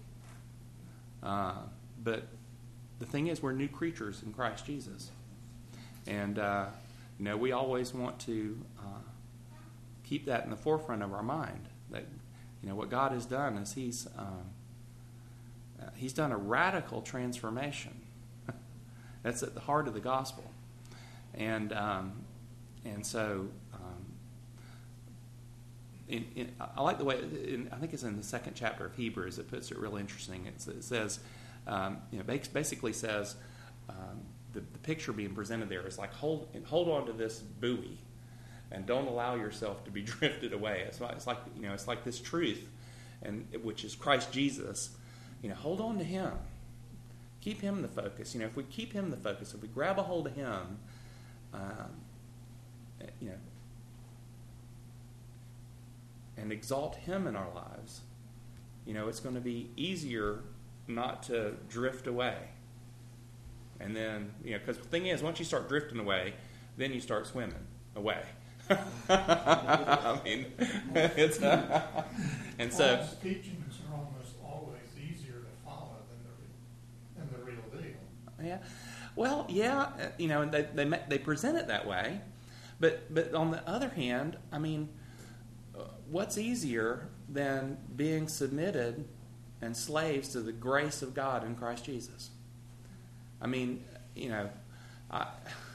Speaker 1: But the thing is, we're new creatures in Christ Jesus. And, we always want to keep that in the forefront of our mind. That, what God has done is He's done a radical transformation. That's at the heart of the gospel. And so I like the way, I think it's in the 2nd chapter of Hebrews, it puts it really interesting. It says, basically says, the picture being presented there is like hold on to this buoy and don't allow yourself to be drifted away. It's like this truth, and which is Christ Jesus. Hold on to Him. Keep Him the focus. If we keep Him the focus, if we grab a hold of Him, and exalt Him in our lives, it's going to be easier not to drift away. And then, because the thing is, once you start drifting away, then you start swimming away. I mean, it's and so
Speaker 7: Paul's teachings are almost always easier to follow than the real deal.
Speaker 1: yeah, well, yeah, and they present it that way, but on the other hand, I mean, what's easier than being submitted and slaves to the grace of God in Christ Jesus? I mean, I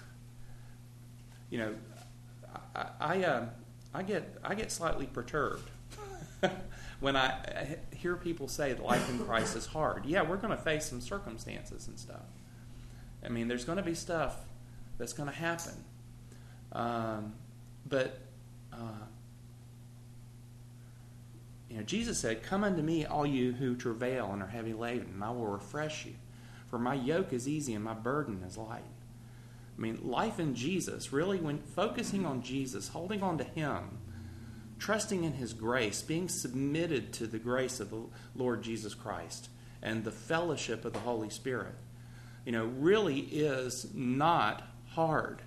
Speaker 1: get slightly perturbed when I hear people say that life in Christ is hard. Yeah, we're going to face some circumstances and stuff. I mean, there's going to be stuff that's going to happen, but Jesus said, "Come unto me, all you who travail and are heavy laden, and I will refresh you. For my yoke is easy and my burden is light." I mean, life in Jesus, really, when focusing on Jesus, holding on to Him, trusting in His grace, being submitted to the grace of the Lord Jesus Christ and the fellowship of the Holy Spirit, really is not hard.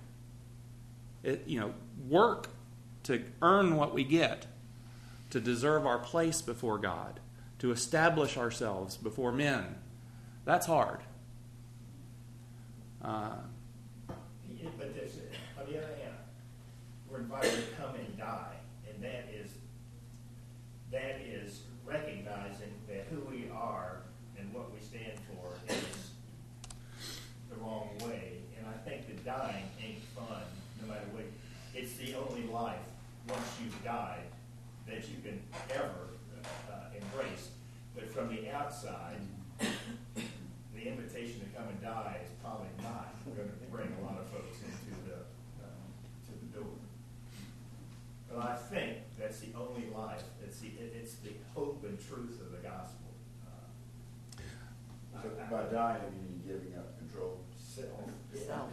Speaker 1: Work to earn what we get, to deserve our place before God, to establish ourselves before men. That's hard.
Speaker 2: But on the other hand, we're invited to come and die, and that is recognizing that who we are and what we stand for is the wrong way. And I think that dying ain't fun, no matter what. It's the only life, once you've died, that you can ever embrace. But from the outside, the invitation to come and die is probably not going to bring a lot of folks into to the door. But I think that's the only life. It's the hope and truth of the gospel.
Speaker 8: So by dying, you mean giving up control?
Speaker 2: Self.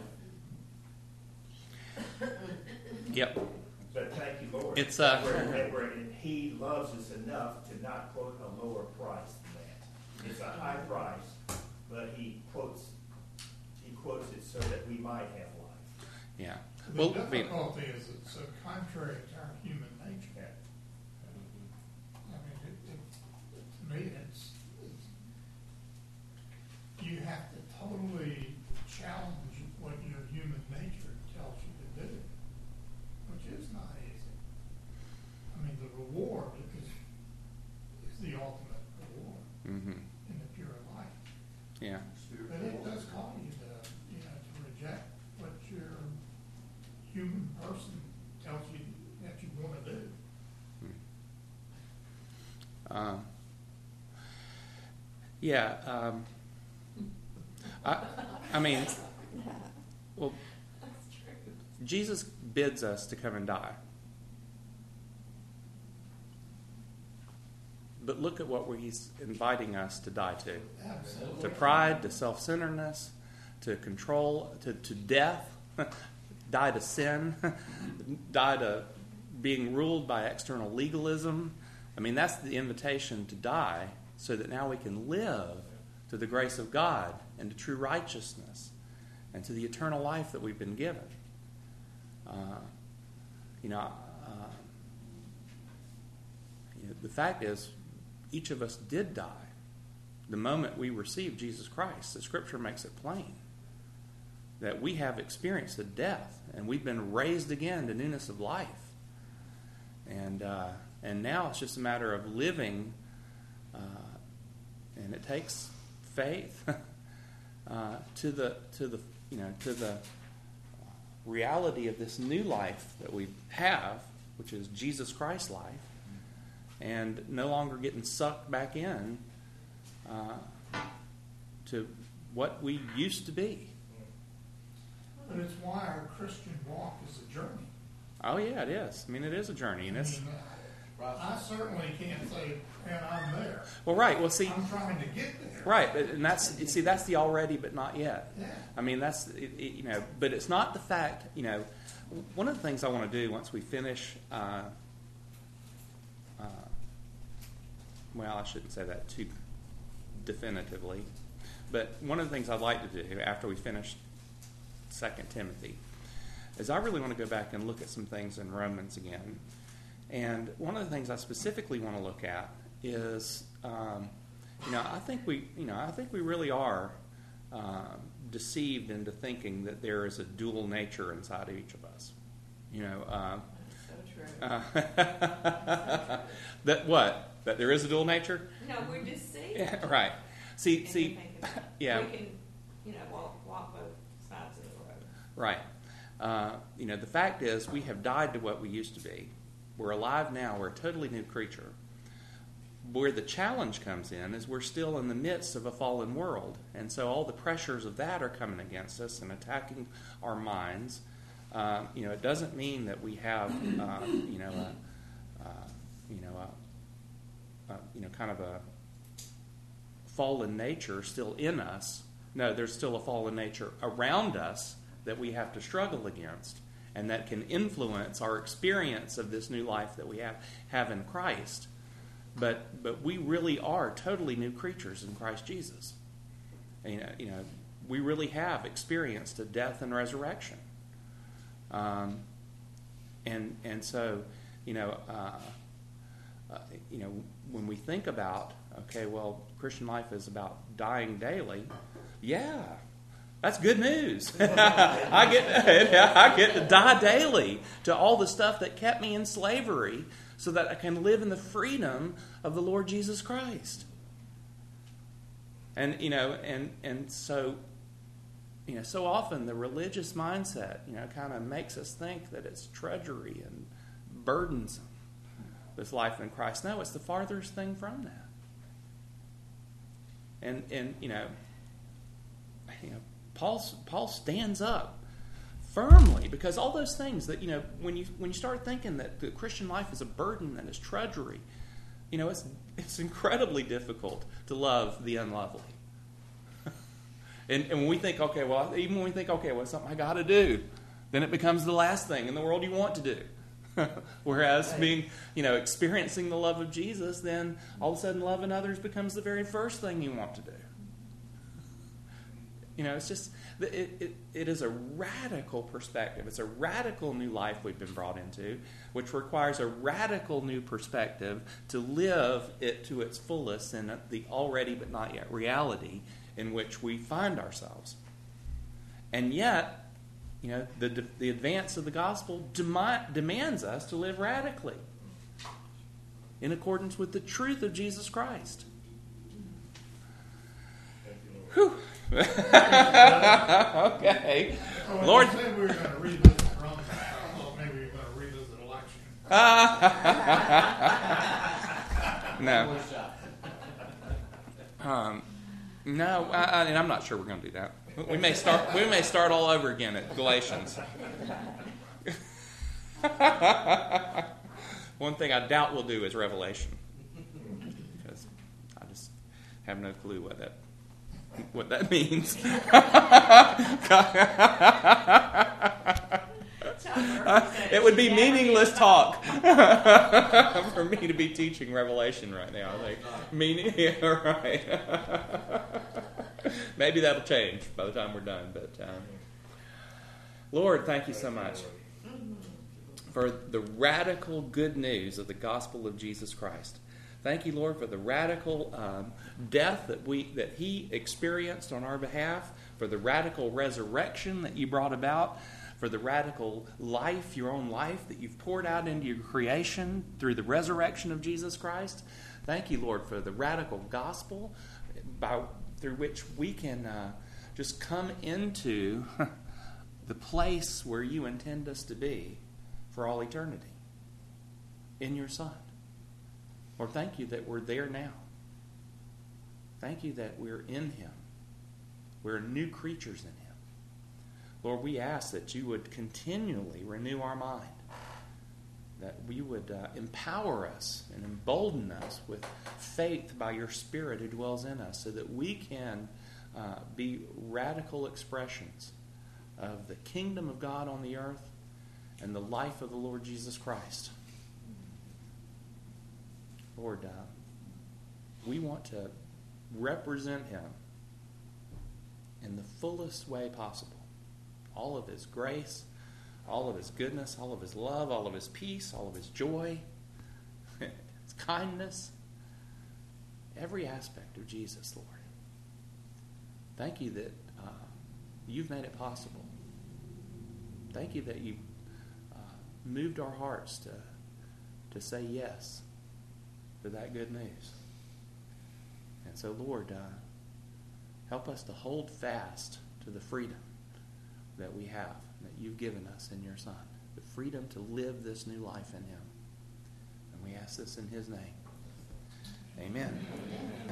Speaker 1: Yep.
Speaker 2: But thank you, Lord.
Speaker 1: It's
Speaker 2: He loves us enough to not quote a lower price than that. It's a high price, but He quotes it so that we might have life.
Speaker 1: Yeah.
Speaker 7: The difficulty is it's so contrary to our human nature.
Speaker 2: Yeah.
Speaker 7: I mean, to me, it's you have to totally challenge what your human nature tells you to do, which is not easy. I mean, the reward is the ultimate reward in the pure life.
Speaker 1: Yeah.
Speaker 7: But it does call you to reject what your human person tells you that you want to do.
Speaker 1: I mean, well, Jesus bids us to come and die. But look at what He's inviting us to die to.
Speaker 7: Absolutely.
Speaker 1: To pride, to self-centeredness, to control, to death, die to sin, die to being ruled by external legalism. I mean, that's the invitation to die so that now we can live to the grace of God and to true righteousness and to the eternal life that we've been given. The fact is, each of us did die the moment we received Jesus Christ. The Scripture makes it plain that we have experienced a death, and we've been raised again to newness of life. And now it's just a matter of living, and it takes faith to the reality of this new life that we have, which is Jesus Christ's life, and no longer getting sucked back in to what we used to be.
Speaker 7: But it's why our Christian walk is a journey.
Speaker 1: Oh yeah, it is. I mean, it is a journey, and it's.
Speaker 7: I certainly can't say, "Man, I'm there."
Speaker 1: Well, right. Well, see,
Speaker 7: I'm trying to get there.
Speaker 1: Right, and that's the already but not yet.
Speaker 7: Yeah.
Speaker 1: I mean, that's but it's not the fact. One of the things I want to do once we finish. Well, I shouldn't say that too definitively, but one of the things I'd like to do after we finish 2 Timothy is I really want to go back and look at some things in Romans again. And one of the things I specifically want to look at is, I think we really are deceived into thinking that there is a dual nature inside of each of us.
Speaker 4: That's so true.
Speaker 1: That what? That there is a dual nature?
Speaker 4: No, we're deceived.
Speaker 1: Yeah, right. See, yeah.
Speaker 4: We can, walk both sides of the road.
Speaker 1: Right. The fact is, we have died to what we used to be. We're alive now. We're a totally new creature. Where the challenge comes in is we're still in the midst of a fallen world. And so all the pressures of that are coming against us and attacking our minds. It doesn't mean that we have, kind of a fallen nature still in us. No, there's still a fallen nature around us that we have to struggle against, and that can influence our experience of this new life that we have in Christ. But we really are totally new creatures in Christ Jesus. We really have experienced a death and resurrection. So when we think about, Christian life is about dying daily. Yeah, that's good news. I get to die daily to all the stuff that kept me in slavery, so that I can live in the freedom of the Lord Jesus Christ. And so often the religious mindset, kind of makes us think that it's drudgery and burdensome, this life in Christ. No, it's the farthest thing from that. And Paul stands up firmly, because all those things that, when you start thinking that the Christian life is a burden and it's drudgery, it's incredibly difficult to love the unlovely. And when we think, it's something I got to do, then it becomes the last thing in the world you want to do. Whereas being, experiencing the love of Jesus, then all of a sudden loving others becomes the very first thing you want to do. It's just, it is a radical perspective. It's a radical new life we've been brought into, which requires a radical new perspective to live it to its fullest in the already but not yet reality in which we find ourselves. And yet, the advance of the gospel demands us to live radically in accordance with the truth of Jesus Christ. Whew. Okay.
Speaker 7: Well,
Speaker 1: Lord.
Speaker 7: You said we were going to revisit Romans. I thought maybe we were going to revisit election.
Speaker 1: No. No, and I'm not sure we're going to do that. We may start all over again at Galatians. One thing I doubt we'll do is Revelation, because I just have no clue what that means. It would be meaningless talk for me to be teaching Revelation right now. Right. Maybe that'll change by the time we're done. But Lord, thank you so much for the radical good news of the gospel of Jesus Christ. Thank you, Lord, for the radical death that He experienced on our behalf, for the radical resurrection that you brought about, for the radical life, your own life, that you've poured out into your creation through the resurrection of Jesus Christ. Thank you, Lord, for the radical gospel through which we can just come into the place where you intend us to be for all eternity, in your Son. Lord, thank you that we're there now. Thank you that we're in Him. We're new creatures in Him. Lord, we ask that you would continually renew our mind, that we would empower us and embolden us with faith by your Spirit who dwells in us, so that we can be radical expressions of the kingdom of God on the earth and the life of the Lord Jesus Christ. Lord, we want to represent Him in the fullest way possible. All of His grace, all of His goodness, all of His love, all of His peace, all of His joy, His kindness, every aspect of Jesus, Lord. Thank you that you've made it possible. Thank you that you moved our hearts to say yes to that good news. And so, Lord, help us to hold fast to the freedom that we have, that you've given us in your Son, the freedom to live this new life in Him. And we ask this in His name. Amen.